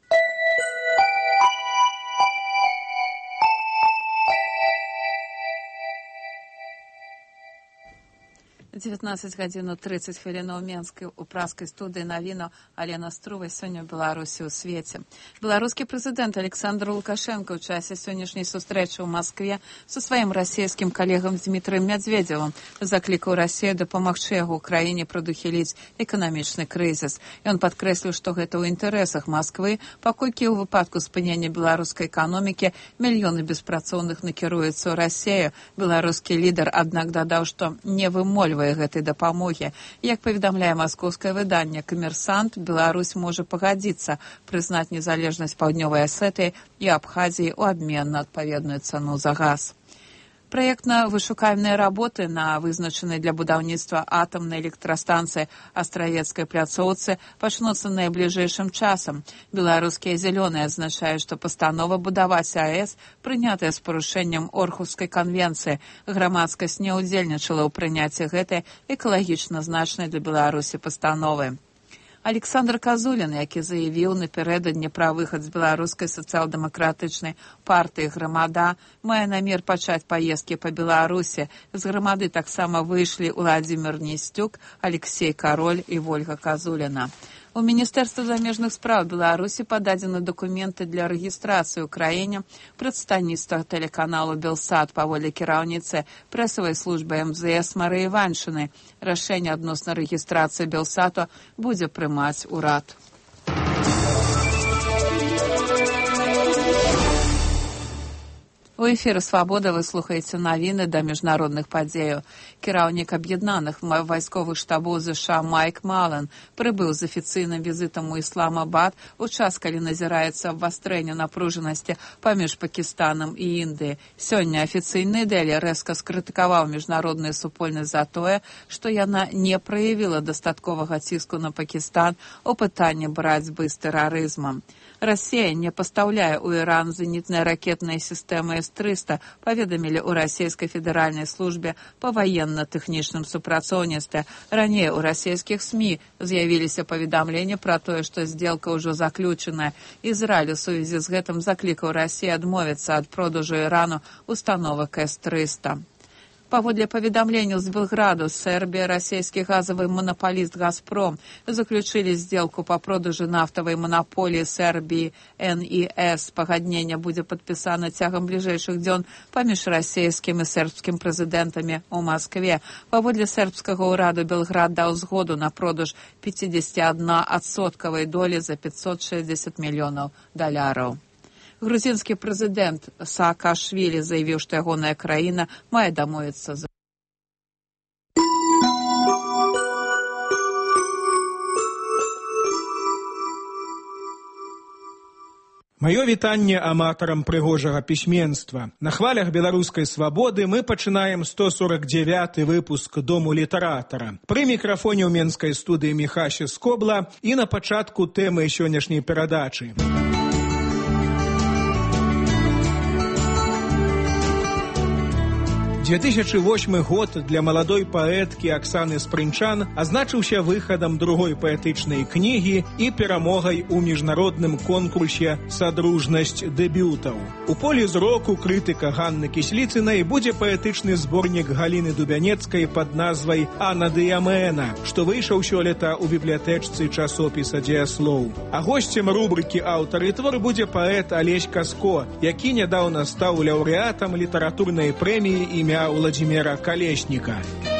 девятнадцать гадзін тридцать хвілінаў Менскай у праскай студыі навінаў Алена Струвай сёння ў Беларусі ў свеце. Беларускі прэзідэнт Александр Лукашенко ў часе сённяшняй сустрэчы ў Маскве са сваім расійскім калегам Дмітрыем Мядзведзевым заклікаў Расію дапамагчы яго ў краіне прадухіліць эканамічны крызіс. Ён падкрэсліў, што гэта ў інтарэсах Масквы, паколькі ў выпадку спынення беларускай эканомікі мільёны беспрацоўных накіруюцца ў Расію. Беларускі лідар, аднак, дадаў, што не вымольвае гэтай дапамогі. Як паведамляе маскоўскае выданне «Камерсант», Беларусь можа пагадзіцца прызнаць незалежнасць Паўднёвай Асетыі і Абхазіі ў абмен на адпаведную цану за газ. Праектна-вышукальныя работы на вызначанай для будаўніцтва атамнай электрастанцыі Астравецкай пляцоўцы пачнуцца найбліжэйшым часам. Беларускія зялёныя адзначаюць, што пастанова будаваць АЭС прынятая з парушэннем Орхускай канвенцыі. Грамадскасць не ўдзельнічала ў прыняцці гэтай экалагічна значнай для Беларусі пастановы. Александр Казулін, які заявіў напярэдадні пра выхад з беларускай сацыял-дэмакратычнай партыі «Грамада», мае намер пачаць паездкі па Беларусі. З «Грамады» таксама выйшлі Уладзімір Несцюк, Алексей Кароль і Вольга Казуліна. У Міністэрства замежных спраў Беларусі пададзены дакументы для рэгістрацыі ў краіне прадстаўніцтва тэлеканалу «Белсат» паводле кіраўніцы прэсавай службы эм зэ эс Марыі Іваншчыны. Рашэнне адносна рэгістрацыі «Белсату» будзе прымаць урад. У эфіры «Свабода» вы слухаеце навіны да міжнародных падзеяў. Кіраўнік аб'яднаных вайсковых штабоў ЗША Майк Малан прыбыў з афіцыйным візітам у Ісламабад у час, калі назіраецца абвастрэнне напружанасці паміж Пакістанам і Індыяй. Сёння афіцыйны Дэлі рэзка скрытыкаваў міжнародную супольнасць за тое, што яна не праявіла дастатковага ціску на Пакістан у пытанні барацьбы з тэрарызмам. Расія не пастаўляе ў Іран зенітныя ракетныя сістэмы эс трыста, паведамілі ў расійскай федэральнай службе па ваенна-тэхнічным супрацоўніцтве. Раней у расійскіх СМІ з'явіліся паведамленні пра тое, што здзелка ўжо заключаная. Ізраіль у сувязі з гэтым заклікаў Расію адмовіцца ад продажу Ірану установак эс трыста. Паводле паведамленняў з Белграду, Сербія, расійскі газавы манапаліст «Газпром» заключылі здзелку па продажу нафтавай манаполіі Сербіі эн і эс. Пагадненне будзе падпісана цягам бліжэйшых дзён паміж расійскім і сербскім прэзідэнтамі ў Маскве. Паводле сербскага ўраду Белград даў згоду на продаж пяцьдзесятаднаадсоткавай долі за пятьсот шестьдесят мільёнаў даляраў. Грузінскі прэзідэнт Саакашвілі заявіў, што ягоная краіна мае дамовіцца за Маё вітанне аматарам прыгожага пісьменства. На хвалях беларускай свабоды мы пачынаем сто сорок девяты выпуск «Дому літаратара». Пры мікрафоне ў менскай студыі Міхася Скобла і на пачатку тэмы сённяшняй перадачы. две тысячи восьмы год для маладой паэткі Аксаны Спрынчан азначыўся выхадам другой паэтычнай кнігі і перамогай у міжнародным конкурсе «Садружнасць дэбютаў». У полі зроку крытыка Ганны Кісліцынай будзе паэтычны зборнік Галіны Дубянецкай пад назвай «Анна Дыямена», што выйшаў сёлета ў бібліятэчцы часопіса «Дзеяслоў». А госцем рубрыкі «Аўтар і твор» будзе паэт Алесь Каско, які нядаўна стаў лаўрэатам літаратурнай прэміі імя Владимира Колесника.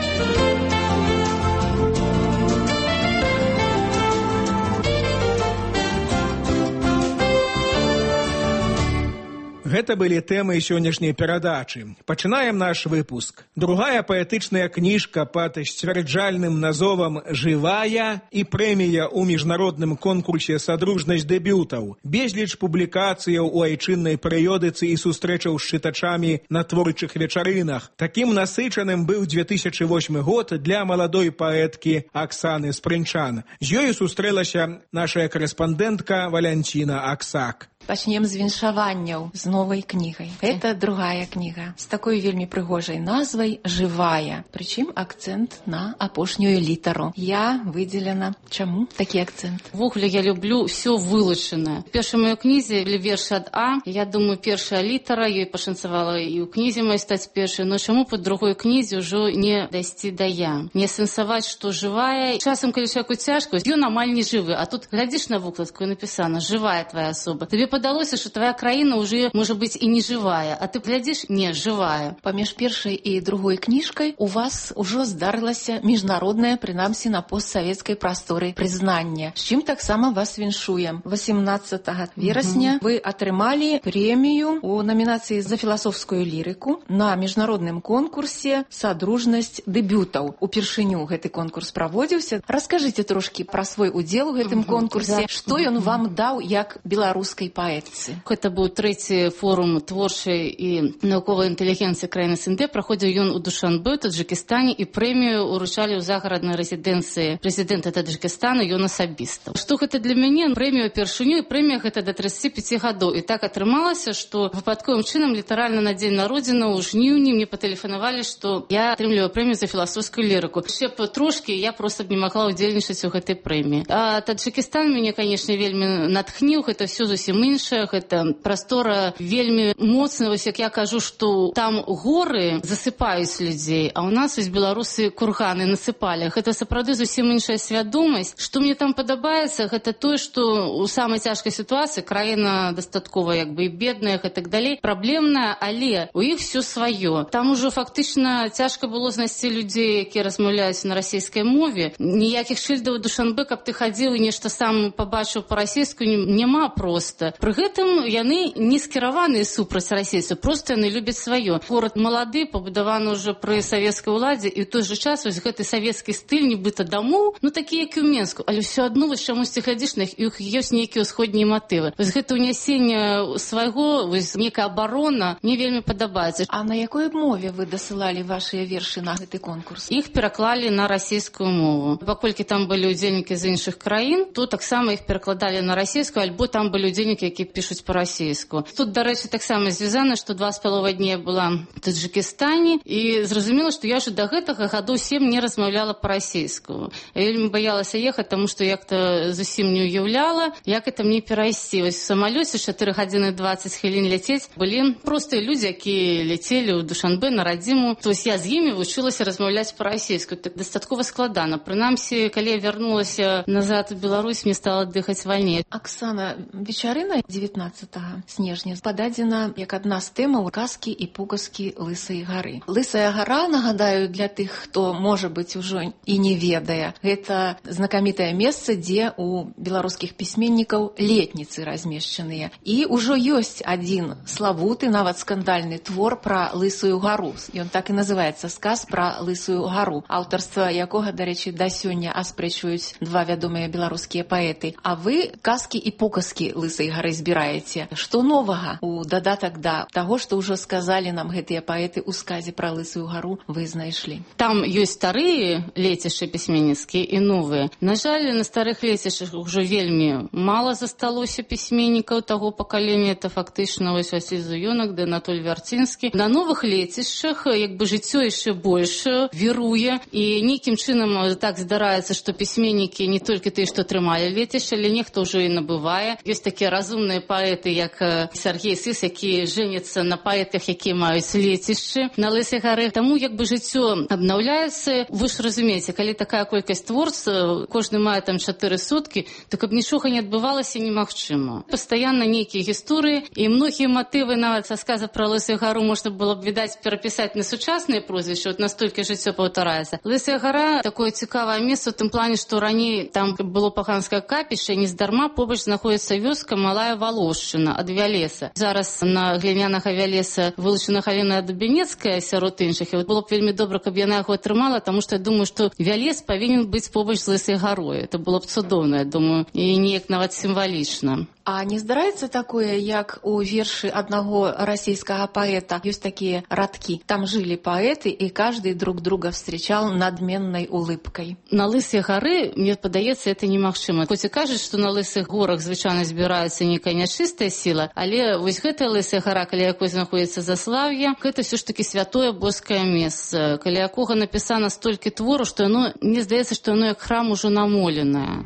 Гэта былі тэмы сённяшняй перадачы. Пачынаем наш выпуск. Другая паэтычная кніжка пад сцвярджальным назовам «Жывая» і прэмія ў міжнародным конкурсе «Садружнасць дэбютаў». Безліч публікацыяў у айчыннай перыёдыцы і сустрэчаў з чытачамі на творчых вечарынах. Такім насычаным быў две тысячи восьмы год для маладой паэткі Аксаны Спрынчан. З ёю сустрэлася наша карэспандэнтка Валянціна Аксак. Пачнем з віншаванняў з новай кнігай. Это другая кніга з такой вельмі прыгожай назвай «Жывая». Прычым акцэнт на апошнюю літару. Я выдзелена. Чаму такі акцэнт? Ввогуле я люблю ўсё вылучанае. В першай маёй кнізе верш ад А. Я думаю, першая літара, ёй пашанцавала і ў кнізе маёй стаць першай, но чаму па другой кнізе ўжо не дайсці да Я? Не сэнсаваць, што жывая. Часам, калі чалавеку цяжка, ён амаль не жывы, а тут глядзіш на вокладку і напісана «Жывая твоя асоба». Табе падалося, што твоя краіна ўжо можа быць і не жывая, а ты глядзіш, не, жывая. Паміж першай і другой кніжкай у вас ужо здарылася міжнароднае, прынамсі на постсавецкай прасторы, прызнанне, з чым таксама вас віншуем. восемнадцатага верасня вы атрымалі прэмію у намінацыі за філасофскую лірыку на міжнародным конкурсе «Садружнасць дэбютаў». Упершыню гэты конкурс праводзіўся. Раскажыце трошкі пра свой удзел у гэтым конкурсе, што ён вам даў як беларускай паэткі. Гэта быў трэці форум творчай і навуковай інтэлігенцыі краіны СНД. Праходзіў ён у Душанбе, Таджыкістане, і прэмію ўручалі ў загараднай рэзідэнцыі прэзідэнта Таджыкістана, ён асабіста. Што гэта для мяне? Прэмію першыню, і прэмія гэта да тридцати пяти гадоў. І так атрымалася, што выпадковым чынам літаральна на дзень народзінаў у жніўні мне патэлефанавалі, што я атрымліваю прэмію за філасофскую лірыку. Ще трошкі я проста б не магла ўдзельнічаць у гэтай прэміі. А Таджыкістан мяне, канешне, вельмі натхніў. Гэта все зусім іншае, гэта прастора вельмі моцная. Вось як я кажу, што там горы засыпаюць людзей, а ў нас вось беларусы курганы насыпалі. Гэта сапраўды зусім іншая свядомасць. Што мне там падабаецца, гэта тое, што у самай цяжкай сітуацыі краіна дастаткова як бы і бедная і так далей, праблемная, але у іх все сваё. Там ужо фактычна цяжка было знайсці людзей, якія размаўляюць на расійскай мове. Ніякіх шыльдаў Душанбе, каб ты хадзіў і нешта сам пабачыў па-расійску, няма проста. Пры гэтым яны не скіраваныя супраць расейцаў, проста яны любяць сваё. Горад малады, пабудаваны ўжо пры савецкай уладзе, і ў той жа час вось гэты савецкі стыль нібыта дамоў, ну такі, як і ў Менску, але ўсё адно вось чамусьці глядзіш на іх, і ёсць нейкія ўсходнія матывы. Вось гэта ўнясенне свайго, вось нейкая абарона мне вельмі падабаецца. А на якой мове вы дасылалі вашыя вершы на гэты конкурс? Іх пераклалі на расійскую мову. Паколькі там былі ўдзельнікі з іншых краін, то таксама іх перакладалі на расійскую, альбо там былі ўдзельнікі, які пішуць па-расійску. Тут, дарэчы, таксама звязана, што два з паловай дні я была в Таджыкістане, і зразумела, што я ўжо да гэтага гадоў сем не размаўляла па-расійску. Я вельмі баялася ехаць, таму што як-то зусім не уяўляла, як это мне перайсці. Вось в самалёце чатыры гадзіны дваццаць хвілін ляцець былі простыя людзі, якія ляцелі ў Душанбе на радзіму. То есть я з імі вучылася размаўляць па-расійску. Так дастаткова складана. Прынамсі, калі я вярнулася назад у Беларусь, мне стала дыхаць вальней. Аксана, вечарына дзевятнаццатага снежня пададзена як адна з тэмаў казкі і пугаскі Лысай гары. Лысая гара, нагадаю, для тых, хто, можа быць, ужо і не ведае, гэта знакамітае месца, дзе у беларускіх пісьменнікаў летніцы размешчаныя. І ўжо ёсць адзін славуты, нават скандальны твор пра Лысую гару. Ён так і называецца «Сказ пра Лысую гару», аўтарства якога, дарэчы, да сёння аспрэчваюць два вядомыя беларускія паэты. А вы казкі і пугаскі Лысай гары гісторыі збіраеце. Што новага у дадатак да таго, што ўжо сказалі нам гэтыя паэты ў сказе пра Лысую гару, вы знайшлі? Там ёсць старыя лецішчы пісьменніцкія і новыя. На жаль, на старых лецішчах ўжо вельмі мала засталося пісьменнікаў таго пакалення. Это фактычна вось Васіль Зуёнак, да Анатоль Вярцінскі. На новых лецішчах як бы жыццё яшчэ больш віруе, і нейкім чынам так здараецца, што пісьменнікі не толькі тыя, што трымалі лецішча, але нехто ўжо і набывае. Ёсць такія разумныя паэты, як Сергей Сыс, які жэняцца на паэтах, якія маюць лецішчы на Лысай гары. Таму як бы жыццё абнаўляецца. Вы ж разумееце, калі такая колькасць творцаў, кожны мае там чатыры суткі, то каб нічога не адбывалася, немагчыма. Пастаянна нейкія гісторыі, і многія матывы нават са сказа пра Лысую гару можна было б, відаць, перапісаць на сучасныя прозвішчы, от настолькі жыццё паўтараецца. Лысая гара такое цікавае месца ў тым плане, што раней там было паганскае капішча, і нездарма побач знаходзіцца вёска Малая Валошчына ад Вялеса. Зараз на глінянага Вялеса вылучана Галіна Дубянецкая сярод іншых, і вот было б вельмі добра, каб яна яго атрымала, таму што я думаю, што Вялес павінен быць побач з Лысай гарой. Это было б цудоўна, я думаю, і неяк нават сімвалічна. А не здараецца такое, як у вершы аднаго расійскага паэта ёсць такія радкі. Там жылі паэты, і каждый друг друга встречал надменной улыбкой. На Лысай гары, мне падаецца, это немагчыма. Хоць і кажуць, што на Лысых горах звычайна збіраецца нейкая нячыстая сіла, але вось гэтая Лысая гара, каля якой знаходзіцца заслаўе, гэта ўсё ж такі святое боскае месца, каля якога напісана столькі твору, што яно, мне здаецца, што яно як храм ужо намоленае.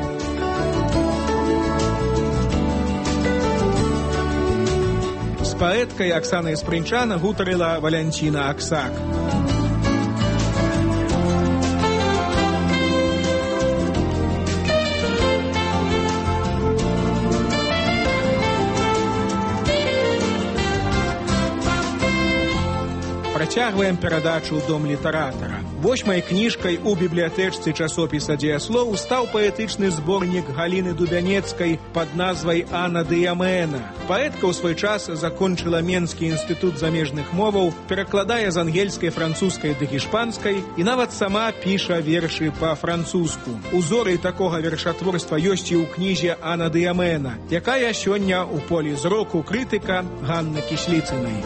З паэткай Аксанай Спрынчан гутарыла Валянціна Аксак. Працягваем перадачу ў дом літаратара. Восьмай кніжкай у бібліятэчцы часопіса «Дзеяслоў» стаў паэтычны зборнік Галіны Дубянецкай пад назвай «Анна Дыямена». Паэтка ў свой час закончыла Менскі інстытут замежных моваў, перакладае з ангельскай, французскай ды гішпанскай і нават сама піша вершы па-французску. Узоры такога вершатворства ёсць і ў кнізе «Анна Дыямена», якая сёння ў полі зроку крытыка Ганны Кісліцынай.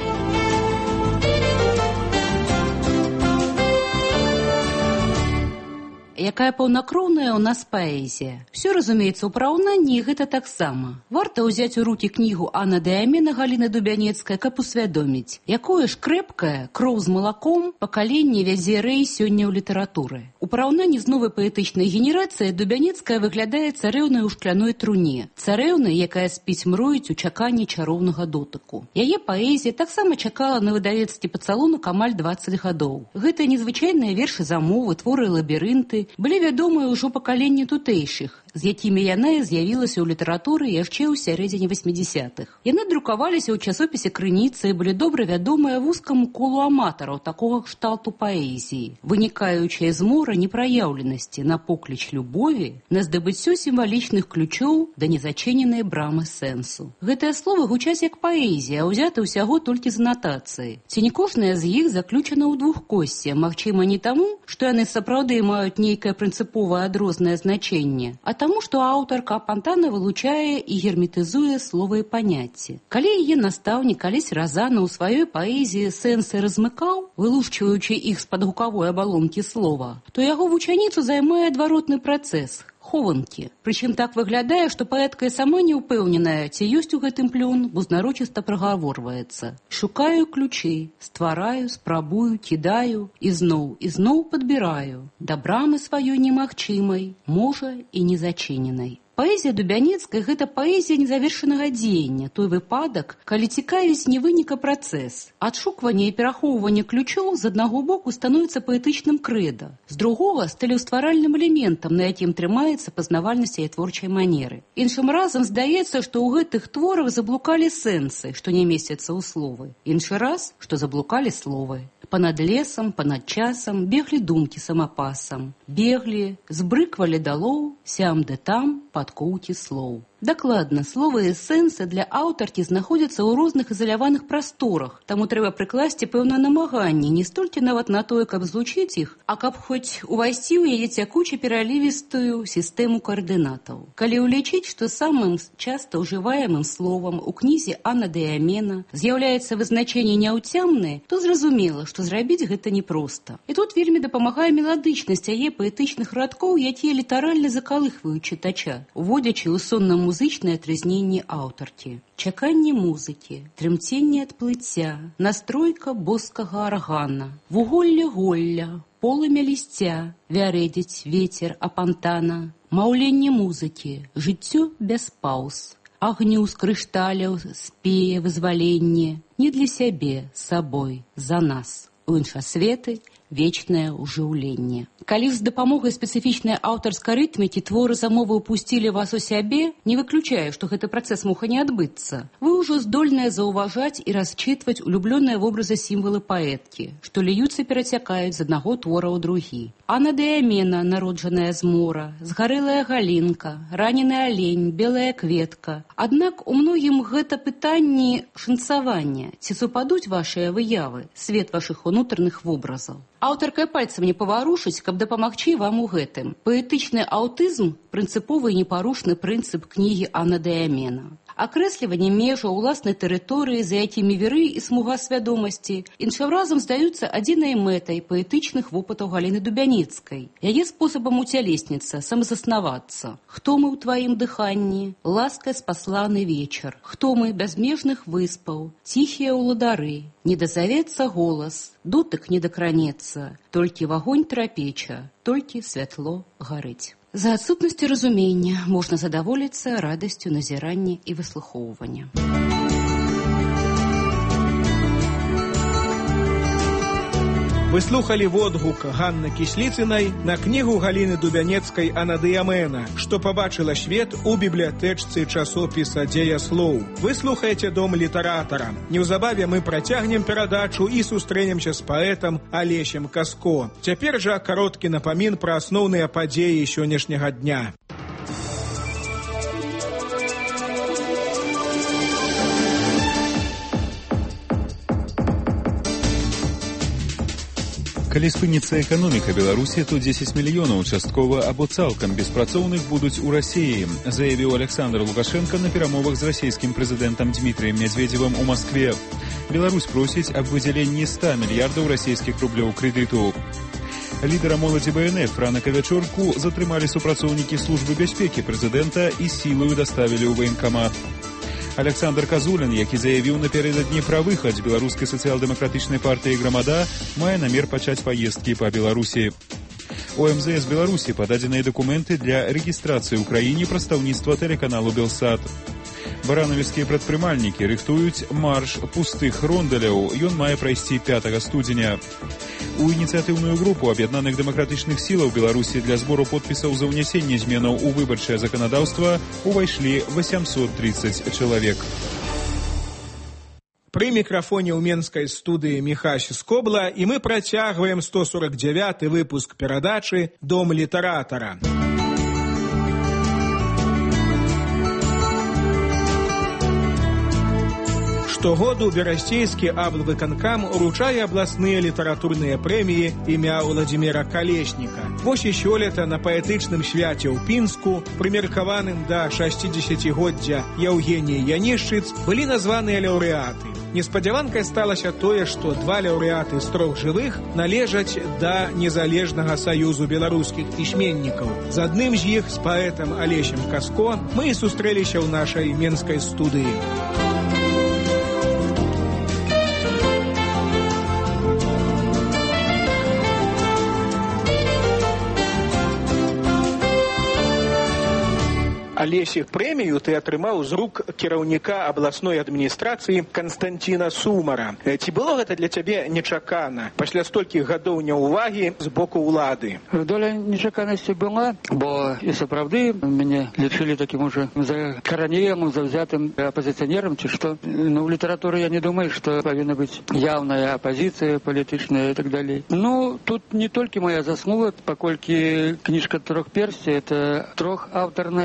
Якая паўнакроўная ў нас паэзія. Все, разумеецца, у параўнанні гэта таксама. Варта ўзяць у рукі кнігу «Анна Дыямена» Галіны Дубянецкай, каб усвядоміць, якое ж крэпкае, кроў з малаком пакаленне вядзе рэй сёння ў літаратуры. У параўнанні з новай паэтычнай генерацыяй Дубянецкая выглядае царэўнай у шкляной труне, царэўнай, якая спіць мроіць у чаканні чароўнага дотыку. Яе паэзія таксама чакала на выдавецтве «Пацалунак» амаль дваццаць гадоў. Гэтыя незвычайныя вершы замовы, творы лабірынты былі вядомыя ўжо пакаленні тутэйшых, з якімі яна з'явілася ў літаратуры яшчэ ў сярэдзіне васьмідзясятых. Яны друкаваліся ў часопісе «Крыніца» і былі добра вядомыя вузкаму колу аматараў такога кшталту паэзіі, вынікаючыя з мора непраяўленасці на покліч любові, на здабыццё сімвалічных ключоў да незачыненай брамы сэнсу. Гэтыя словы гучаць як паэзія, ўзяты ўсяго толькі з анатацыі. Ці не кожная з іх заключана ў двухкосці, магчыма не таму, што яны сапраўды маюць нейкае прынцыповае адрознае значэнне, а таму, што аўтарка апантана вылучае і герметызуе слова і паняцці. Калі яе настаўнік калісь Разана ў сваёй паэзіі сэнсы размыкаў, вылушчваючы іх з-пад гукавой абалонкі слова, то яго вучаніцу займае адваротны працэс – хованкі. Прычым так выглядае, што паэтка і сама не ўпэўненая, ці ёсць у гэтым плён, бо знарочыста прагаворваецца. Шукаю ключы, ствараю, спрабую, кідаю, і зноў, і зноў падбіраю. Да брамы сваёй немагчымай, можа і незачыненай. Паэзія Дубянецкай – гэта паэзія незавершанага дзеяння, той выпадак, калі цікавіць не вынік, а працэс. Адшукванне і перахоўванне ключоў з аднаго боку становіцца паэтычным крэда, з другога – стылеўстваральным элементам, на якім трымаецца пазнавальнасць яе творчай манеры. Іншым разам здаецца, што ў гэтых творах заблукалі сэнсы, што не месяцца ў словы. Іншы раз, што заблукалі словы. Панад лесам, панад часам беглі думкі самапасам. Беглі, збрыквалі далоў, сям ды там, пад коўкі слоў. Дакладна, слова і сэнсы для аўтаркі знаходзяцца ў розных ізаляваных прасторах, таму трэба прыкласці пэўнае намаганне не столькі нават на тое, каб злучыць іх, а каб хоць увайсці ў яе цякуча пералівістую сістэму каардынатаў. Калі ўлічыць, што самым часта ўжываемым словам у кнізе Анна де Амена з'яўляецца вызначэнне няўцямнае, то зразумела, што зрабіць гэта непроста. І тут вельмі дапамагае меладычнасць яе паэтычных радкоў, якія літаральна закалыхваюць чытача, уводзячы ў сонна музычнае трызненне аўтаркі. Чаканне музыкі, трымценне ад плыцця, настройка боскага аргана, вуголле голля, полымя лісця, вярэдзіць вецер апантана, маўленне музыкі, жыццё без паўз, агню з крышталяў спее вызваленне, не для сябе, сабой, за нас, у іншасветы, вечнае ўжыўленне. Калі з дапамогай спецыфічнай аўтарскай рытмікі творы замовы ўпусцілі вас у сябе, не выключаю, што гэты працэс мог не адбыцца. Вы ўжо здольныя заўважаць і расчытваць улюблёныя вобразы сімвалы паэткі, што ліюцца перацякаюць з аднаго твора ў другі. Анна де Амена, народжаная з мора, згарэлая галінка, ранены алень, белая кветка. Аднак у многім гэта пытанні шанцавання. Ці супадуць вашыя выявы, свет вашых унутраных вобразаў? Аўтарка пальцам не паварушыць, каб дапамагчы вам у гэтым. Паэтычны аўтызм – прынцыповы і непарушны прынцып кнігі Анна де Амена. Акрэсліванне межаў уласнай тэрыторыі, за якімі віры і смуга свядомасці, іншым разам здаюцца адзінай мэтай паэтычных вопытаў Галіны Дубяніцкай. Яе спосабам уцялесніцца, самазаснавацца. Хто мы ў тваім дыханні? Ласкай спасланы вечар. Хто мы бязмежных выспаў? Ціхія ўладары. Не дазавецца голас, дотык не дакранецца, толькі вагонь трапеча, толькі святло гарыць. За адсутнасцю разумення можна задаволіцца радасцю назірання і выслухоўвання. Вы слухали водгук Ганны Кісліцынай на кнігу Галіны Дубянецкай «Анна де Амена», што пабачыла свет у бібліятэчцы часопіса «Дзеяслоў». Вы слухаеце «Дом літаратара». Неўзабаве мы працягнем перадачу і сустрэнемся з паэтам Алесем Каско. Цяпер жа кароткі напамін пра асноўныя падзеі сённяшняга дня. Калі спыніцца эканоміка Беларусі, то дзесяць мільёнаў часткова або цалкам беспрацоўных будуць у Расіі, заявіў Александр Лукашенко на перамовах з расійскім прэзідэнтам Дмітрыем Медведзевым у Маскве. Беларусь просіць аб выдзяленні ста мільярдаў расійскіх рублёў крэдыту. Лідара моладзі Бэ Эн Эф Франака Вячорку затрымалі супрацоўнікі службы бяспекі прэзідэнта і сілаю даставілі ў ваенкамат. Александр Казулін, які заявіў напярэдадні пра выхад беларускай сацыял-дэмакратычнай партыі «Грамада», мае намер пачаць паездкі па Беларусі. У Эм Зэ Эс Беларусі пададзеныя дакументы для рэгістрацыі ў краіне прадстаўніцтва тэлеканалу «Белсат». Баранавіцкія прадпрымальнікі рыхтуюць марш пустых рондаляў. Ён мае прайсці пятага студзеня. У ініцыятыўную групу аб'яднаных дэмакратычных сілаў Беларусі для збору подпісаў за ўнясенне зменаў у выбарчае заканадаўства увайшлі восемьсот тридцать чалавек. Пры мікрафоне ў менскай студыі Міхась Скобла, і мы працягваем сто сорок девяты выпуск перадачы «Дом літаратара». Штогоду берасцейскі аблвыканкам уручае абласныя літаратурныя прэміі імя Владзіміра Калесніка. Вось і сёлета на паэтычным свяце ў Пінску, прымеркаваным да шасцідзесяцігоддзя Яўгеніі Янішчыц, былі названыя лаўрэаты. Неспадзяванкай сталася тое, што два лаўрэаты з трох жывых належаць да Незалежнага саюзу беларускіх пісьменнікаў. З адным з іх, з паэтам Алесем Каско, мы і сустрэліся ў нашай менскай студыі. Алесі, прэмію ты атрымаў з рук кіраўніка абласной адміністрацыі Канстанціна Сумара. Ці было гэта для цябе нечакана пасля столькіх гадоў няўвагі з боку ўлады? Доля нечаканасці была, бо і сапраўды мяне лічылі такім уже закаранелым, заўзятым апазіцыянерам, ці што. Ну, в літаратуры я не думаю, што павінна быць яўная апазіцыя палітычная і так далей. Ну, тут не толькі моя заслуга, паколькі кніжка «Трохперсці» — это трохаўтарная.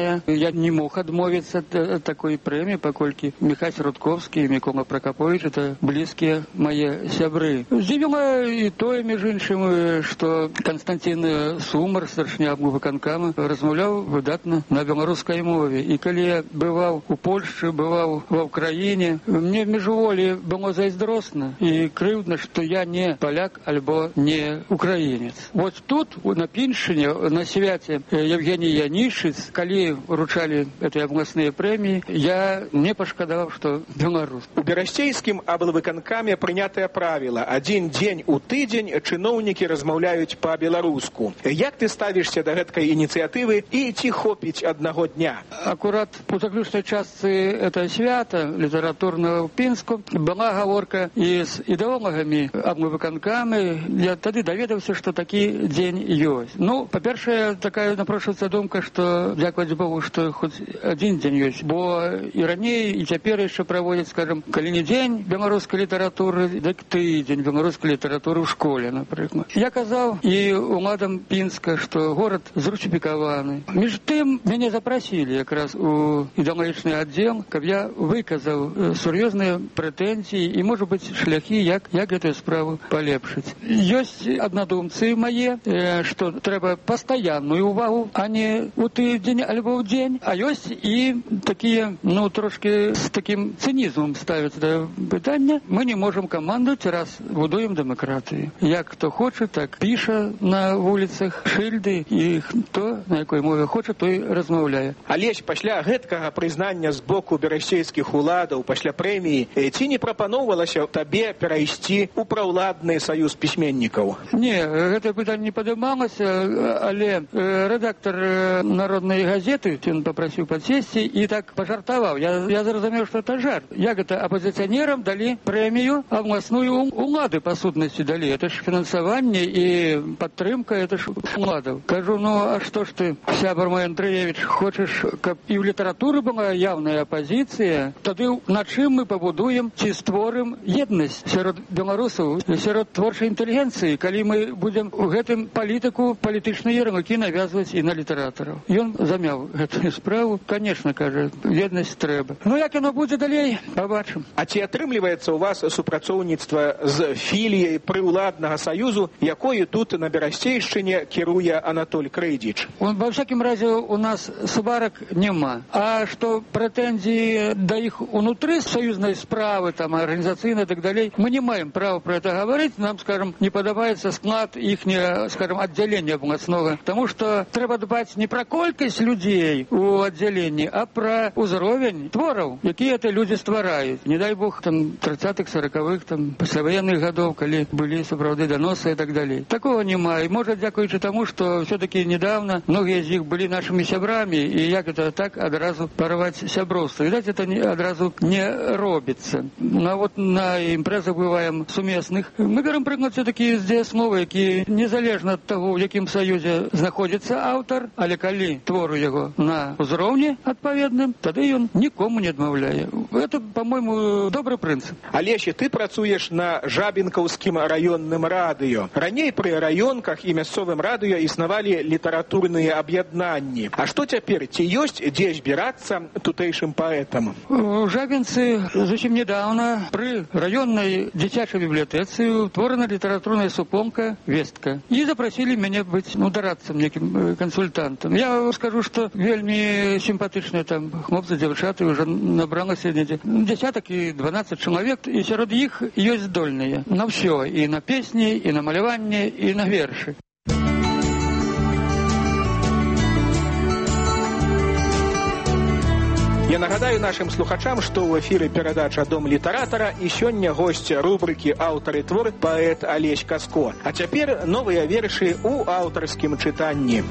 я не мог адмовіцца ад такой прэміі, паколькі Міхась Рудковскі і Мікола Пракапович это блізкія мае сябры. Здзівіла і тое, між іншым, што Канстантин Сумар, старшыня абвыканкама, размаўляў выдатна на беларускай мове. І калі я бываў у Польшчы, бываў ва ўкраіне, мне міжволі было зайздросна і крыўдна, што я не паляк альбо не украінец. Вот тут, на Піншчыне, на свяце Евгений Янішыц, калі вручалі гэтыя абласныя прэміі, я не пашкадаваў, што беларус. У берасцейскім аблвыканкаме прынятае правіла. Адзін дзень у тыдзень чыноўнікі размаўляюць па-беларуску. Як ты ставішся да гэткай ініцыятывы і ці хопіць аднаго дня? Акурат у заключнай частцы этого свята літаратурнага ў Пінску была гаворка і з ідэолагамі аблвыканкамы. Я тады даведаўся, што такі дзень ёсць. Ну, па-першае, такая напрошваецца думка, што дзякаваць Богу, што хоць адзін дзень ёсць, бо і раней, і цяпер яшчэ праводзяць, скажем, калі не дзень беларускай літаратуры, дык тыдзень беларускай літаратуры ў школе, напрыклад. Я казаў і уладам Пінска, што горад зрусифікаваны. Між тым, мяне запрасілі якраз у ідэалагічны аддзел, каб я выказаў сур'ёзныя прэтэнзіі і, можа быць, шляхі, як, як гэтую справу палепшыць. Ёсць аднадумцы мае, што трэба пастаянную увагу, а не у тыдзень альбо ў дзень, а ёсць і такія, ну, трошки з такім цынізмам ставяць да пытання. Мы не можам камандаваць, раз будуем дэмакратыю. Як хто хоча, так піша на вуліцах шыльды, і хто на якой мове хоча, той размаўляе. Алесь, пасля гэткага прызнання з боку берасцейскіх уладаў, пасля прэміі, ці не прапаноўвалася табе перайсці ў праўладны саюз пісьменнікаў? Не, гэта пытанне не падымалася, але рэдактар народнай газеты, ён папрасіў падсесці і так пажартаваў. Я, я зразумеў, што это жарт. Як это апозіцыянерам далі прэмію, а власную улады па сутнасці далі. Это ж фінансаванне і падтрымка, это ж уладаў. Кажу, ну, а што ж ты, сябар мой Андрэевіч, хочаш, каб і ў літаратуры была явная апозіцыя, тады на чым мы пабудуем ці створым еднасць сярод беларусаў, сярод творчай інтэлігенцыі, калі мы будзем у гэтым палітыку, палітычныя ярлыкі навязваць і на літаратараў. Ён замяў гэтую справу. Конечно, кажа, еднасць трэба. Ну, як яно будзе далей, пабачым. А ці атрымліваецца ў вас супрацоўніцтва з філіяй прыўладнага саюзу, якою тут на Берасцейшчыне кіруе Анатоль Крейдзіч? Во всякім разе у нас сварак няма. А што прэтэнзіі да іх унутры саюзнай справы, там, арганізацыйнай і так далей, мы не маем права про это гаварыць. Нам, скажем, не падабаецца склад іхняга, скажем, аддзялення абласнога. Таму што трэба дбаць не пра колькасць людзей у аддзяленні, а пра ўзровень твораў, якія это людзі ствараюць. Не дай Бог, там, трыццатых, сорокавых, там, пасляваенных гадоў, калі былі сапраўды даносы і так далей. Такого няма. І можа, дзякуючы таму, што все-таки недавно многія з іх былі нашымі сябрамі, і як это так адразу парваць сяброўства. Відаць, это не, адразу не робіцца. Ну, вот на імпрэзах бываем сумесных. Мы берем прыклад все-таки з дзеяслова, які незалежна ад таго, у якім саюзе знаходзіцца аўтар, але калі твору яго на ўзроўні адпаведным, тады ён нікому не адмаўляе. Это, по-моему, добрый прынцып. Алеся, ты працуеш на Жабінкаўскім раённым радыё. Раней пры раёнках і мясцовым радыё існавалі літаратурныя аб'яднанні. А што цяпер? Ці ёсць дзе збірацца тутэйшым паэтам? У Жабінцы зусім недавно пры раённай дзіцячай бібліятэцы утворана літаратурная супомка «Вестка». І запрасілі мяне быць, ну, дарадцам, некім кансультантам. Я скажу, што вельмі сімпатычныя там хлопцы, дзяўчаты, уже набралася десятак і дванаццаць чалавек, і сярод іх ёсць здольныя на ўсё, і на песні, і на маляванне, і на вершы. Я нагадаю нашим слухачам, што ў эфіры перадача «Дом літаратара» і сёння госць рубрыкі «Аўтар і твор» паэт Алесь Каско. А цяпер новыя вершы ў аўтарскім чытанні.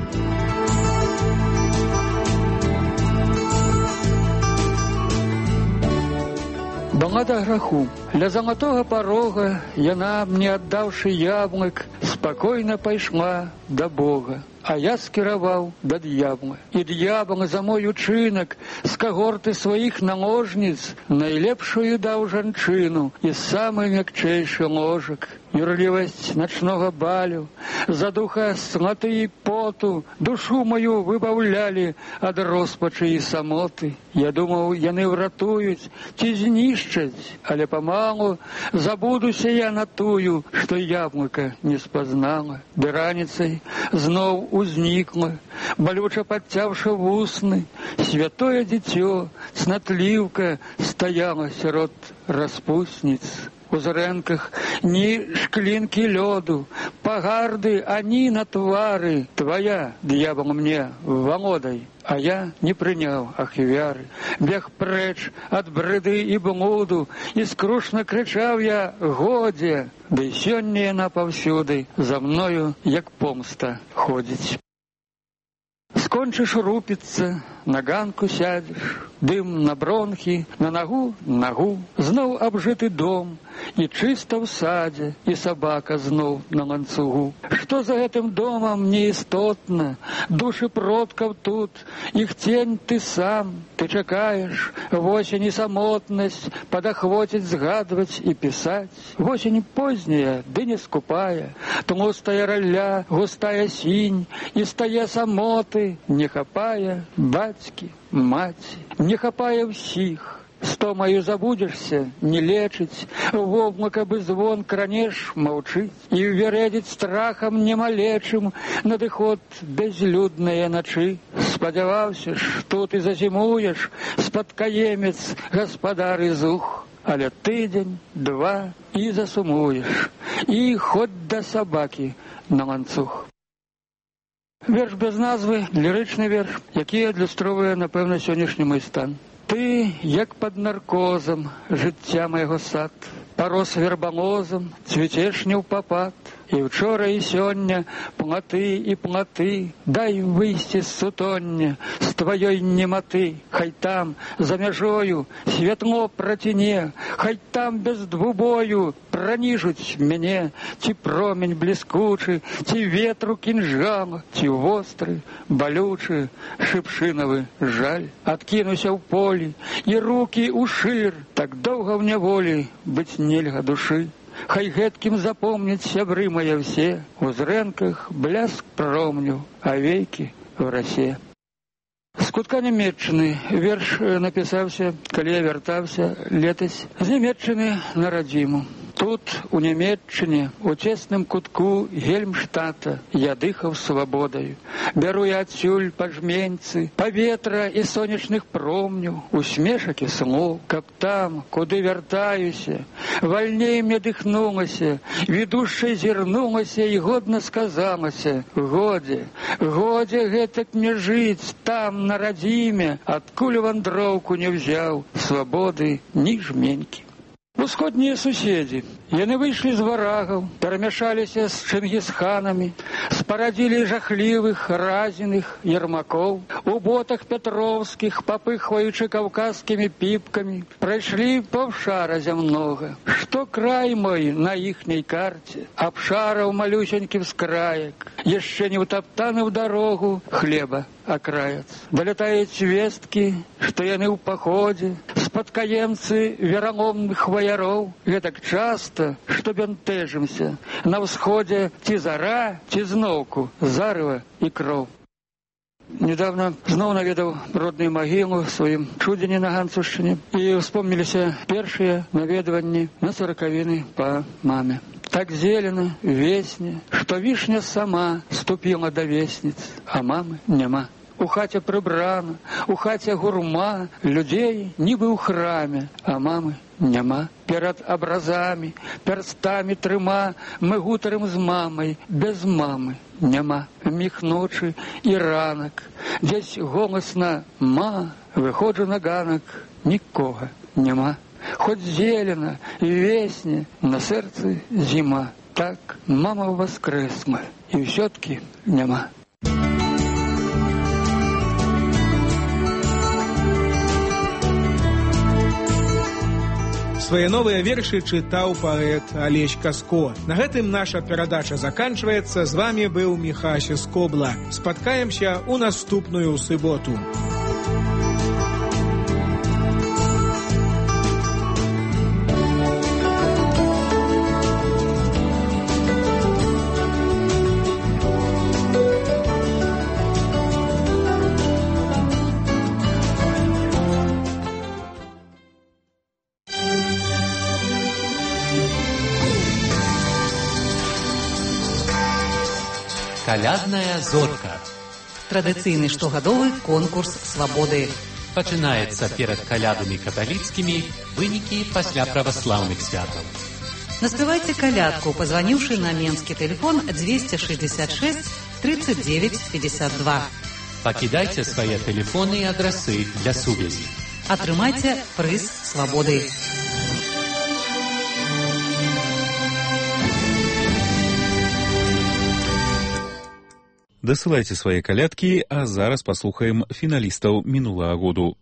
Балада граху. Ля залатога парога яна, мне аддаўшы яблык, спакойна пайшла да Бога. А я скіраваў да д'ябла. І д'ябла за мой учынак з кагорты сваіх наложніц найлепшую даў жанчыну і самы мякчэйшы ложак. юрливость ночного балю, задуха сноты и поту, душу мою выбавляли от роспачи и самоты. Я думал, яны вратують, ті знищать, але помалу забудуся я на тую, что яблоко не спознала. Ды раницей знов узникла, болюче подтявши вусны, святое дитё, цнотливка, стояла сирот распустниц. У зрэнках ні шклинки лёду, пагарды они на твары. Твоя, дьявол, мне володай, а я не прыняў ахвяры. Бег прэч ад брыды і блуду, і скрушна крычаў я: годзе! Ды сёння яна паўсюды за мною, як помста, ходзіць. Скончыш рупіцца, на ганку сядзеш, дым на бронхі, на нагу нагу, зноў абжыты дом, і чыста ў садзе, і сабака зноў на ланцугу. Што за гэтым домам неістотна, душы продкаў тут, іх тень ты сам, ты чакаеш, восень і самотнасць падахвоціць згадваць і пісаць. Восень позняя, ды не скупая, тлустая ралля, густая сінь, і стае самоты, не хапае бацькі, маці, не хапае ўсіх. Сто маю забудешься, не лечыць, воблака бы звон кранеш маўчыць, і вярэдзіць страхам немалечым надыход бязлюдныя начы. Спадзяваўся ж, тут і зазімуеш, спадкаемец, гаспадар і зух, але тыдзень, два і засумуеш, і хоць да сабакі на ланцуг. Верш без назвы, лірычны верш, які адлюстроўвае, напэўна, сённяшні мой стан. Ты, як пад наркозам, жыцця майго сад, парос вербалозам, цвіцеш не ў папад. І вчора, і сёння платы і платы, дай выйсці з сутоння, з тваёй нематы. Хай там, за мяжою, святло праціне, хай там без двубою праніжуць мяне, ці промень бліскучы, ці ветру кінжал, ці востры, балючы, шыпшынавы жаль. Адкінуся ў полі, і рукі ў шыр, так доўга ў няволі быць нельга душы. Хай гэткім запомняць сябры мае ўсе, у зрэнках бляск промню, а вейкі в расе. З кутка Нямецчыны верш напісаўся, калі я вяртаўся летась з Нямецчыны на радзіму. Тут, у Нямецчыне, у цесным кутку Гельмштата, я дыхаў свабодаю. Бяру я адсюль пажменьцы, паветра і сонечных промняў, усмешак і слоў, каб там, куды вяртаюся, вальней мне дыхнулася, відушчай зірнулася і годна сказалася: годзе, годзе гэтак мне жыць там, на радзіме, адкуль вандроўку не ўзяў, свабоды ні жменькі. Усходнія суседзі, яны выйшлі з варагаў, перамяшаліся з чынгісханамі, спарадзілі жахлівых, разіных ярмакоў, у ботах пятроўскіх, папыхваючы каўказскімі піпкамі, прайшлі паўшара зямнога. Што край мой на іхняй карце, абшараў малюсенькі вскраек, яшчэ не ўтаптаны ў дарогу хлеба акраец. Далятаюць весткі, што яны ў паходзе, спадкаемцы вераломных ваяроў. Гэтак часта, што бянтэжымся, на ўсходзе ці зара, ці зноўку зарыва і кроў. Недавно зноў наведаў родную магілу сваім чудзені на Ганцушчыне, і ўспомніліся першыя наведванні на саракавіны па маме. Так зелена, весня, што вішня сама ступіла да весніц, а мамы няма. У хаце прыбрана, у хаце гурма, людзей нібы ў храме, а мамы няма. Перад абразамі, перстамі трыма, мы гутарым з мамай, без мамы няма. Міг ночы і ранак, дзесь голасна ма, выходжу на ганак, нікога няма. Хоць зелена, весня, на сэрцы зіма. Так, мама воскресла, і ўсё-ткі няма. Свае новыя вершы чытаў паэт Алесь Каско. На гэтым наша перадача заканчваецца. З вами быў Міхася Скобла. Спаткаемся ў наступную суботу. Калядная зорка. Традыцыйны штогадовы конкурс свабоды. Пачынаецца перад калядамі каталіцкімі, вынікі пасля праваслаўных святаў. Наспявайце калядку, пазваніўшы на менскі тэлефон двести шестьдесят шесть тридцать девять пятьдесят два. Пакідайце свае тэлефоны і адрасы для сувязі. Атрымайце прыз свабоды. Дасылайце свае калядкі, а зараз паслухаем фіналістаў мінулага году.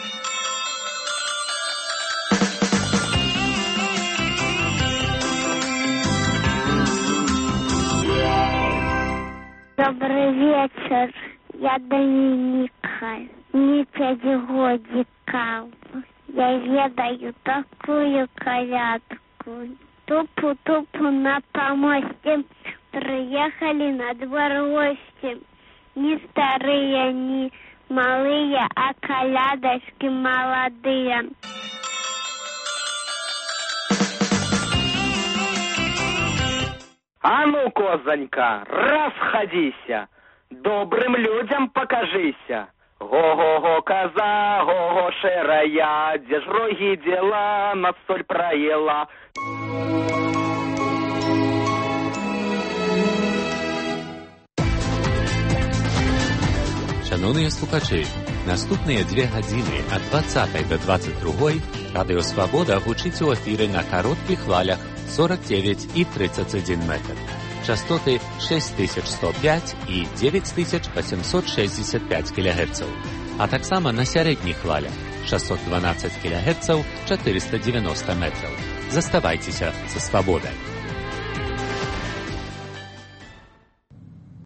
Добрый вечер, я Доминика, мне пять годиков. Я ведаю такую колядку. Тупу-тупу на помосте, приехали на двор гости. Не старые, не малые, а колядочки молодые. А ну, козонька, расходися, добрым людям покажися. Го-го-го, коза, го-го, шерая, где ж роги дела, на соль проела. Шановні слухачі, наступныя две гадзіны ад двадцатай да двадцать другой Радыё Свабода гучыць у эфіры на кароткіх хвалях сорок девять и тридцать один метр. Частоты шесть тысяч сто пять и девять тысяч восемьсот шестьдесят пять килогерцаў, а таксама на сярэдніх хвалях шестьсот двенадцать килогерцаў, четыреста девяносто метров. Заставайцеся са Свабодай.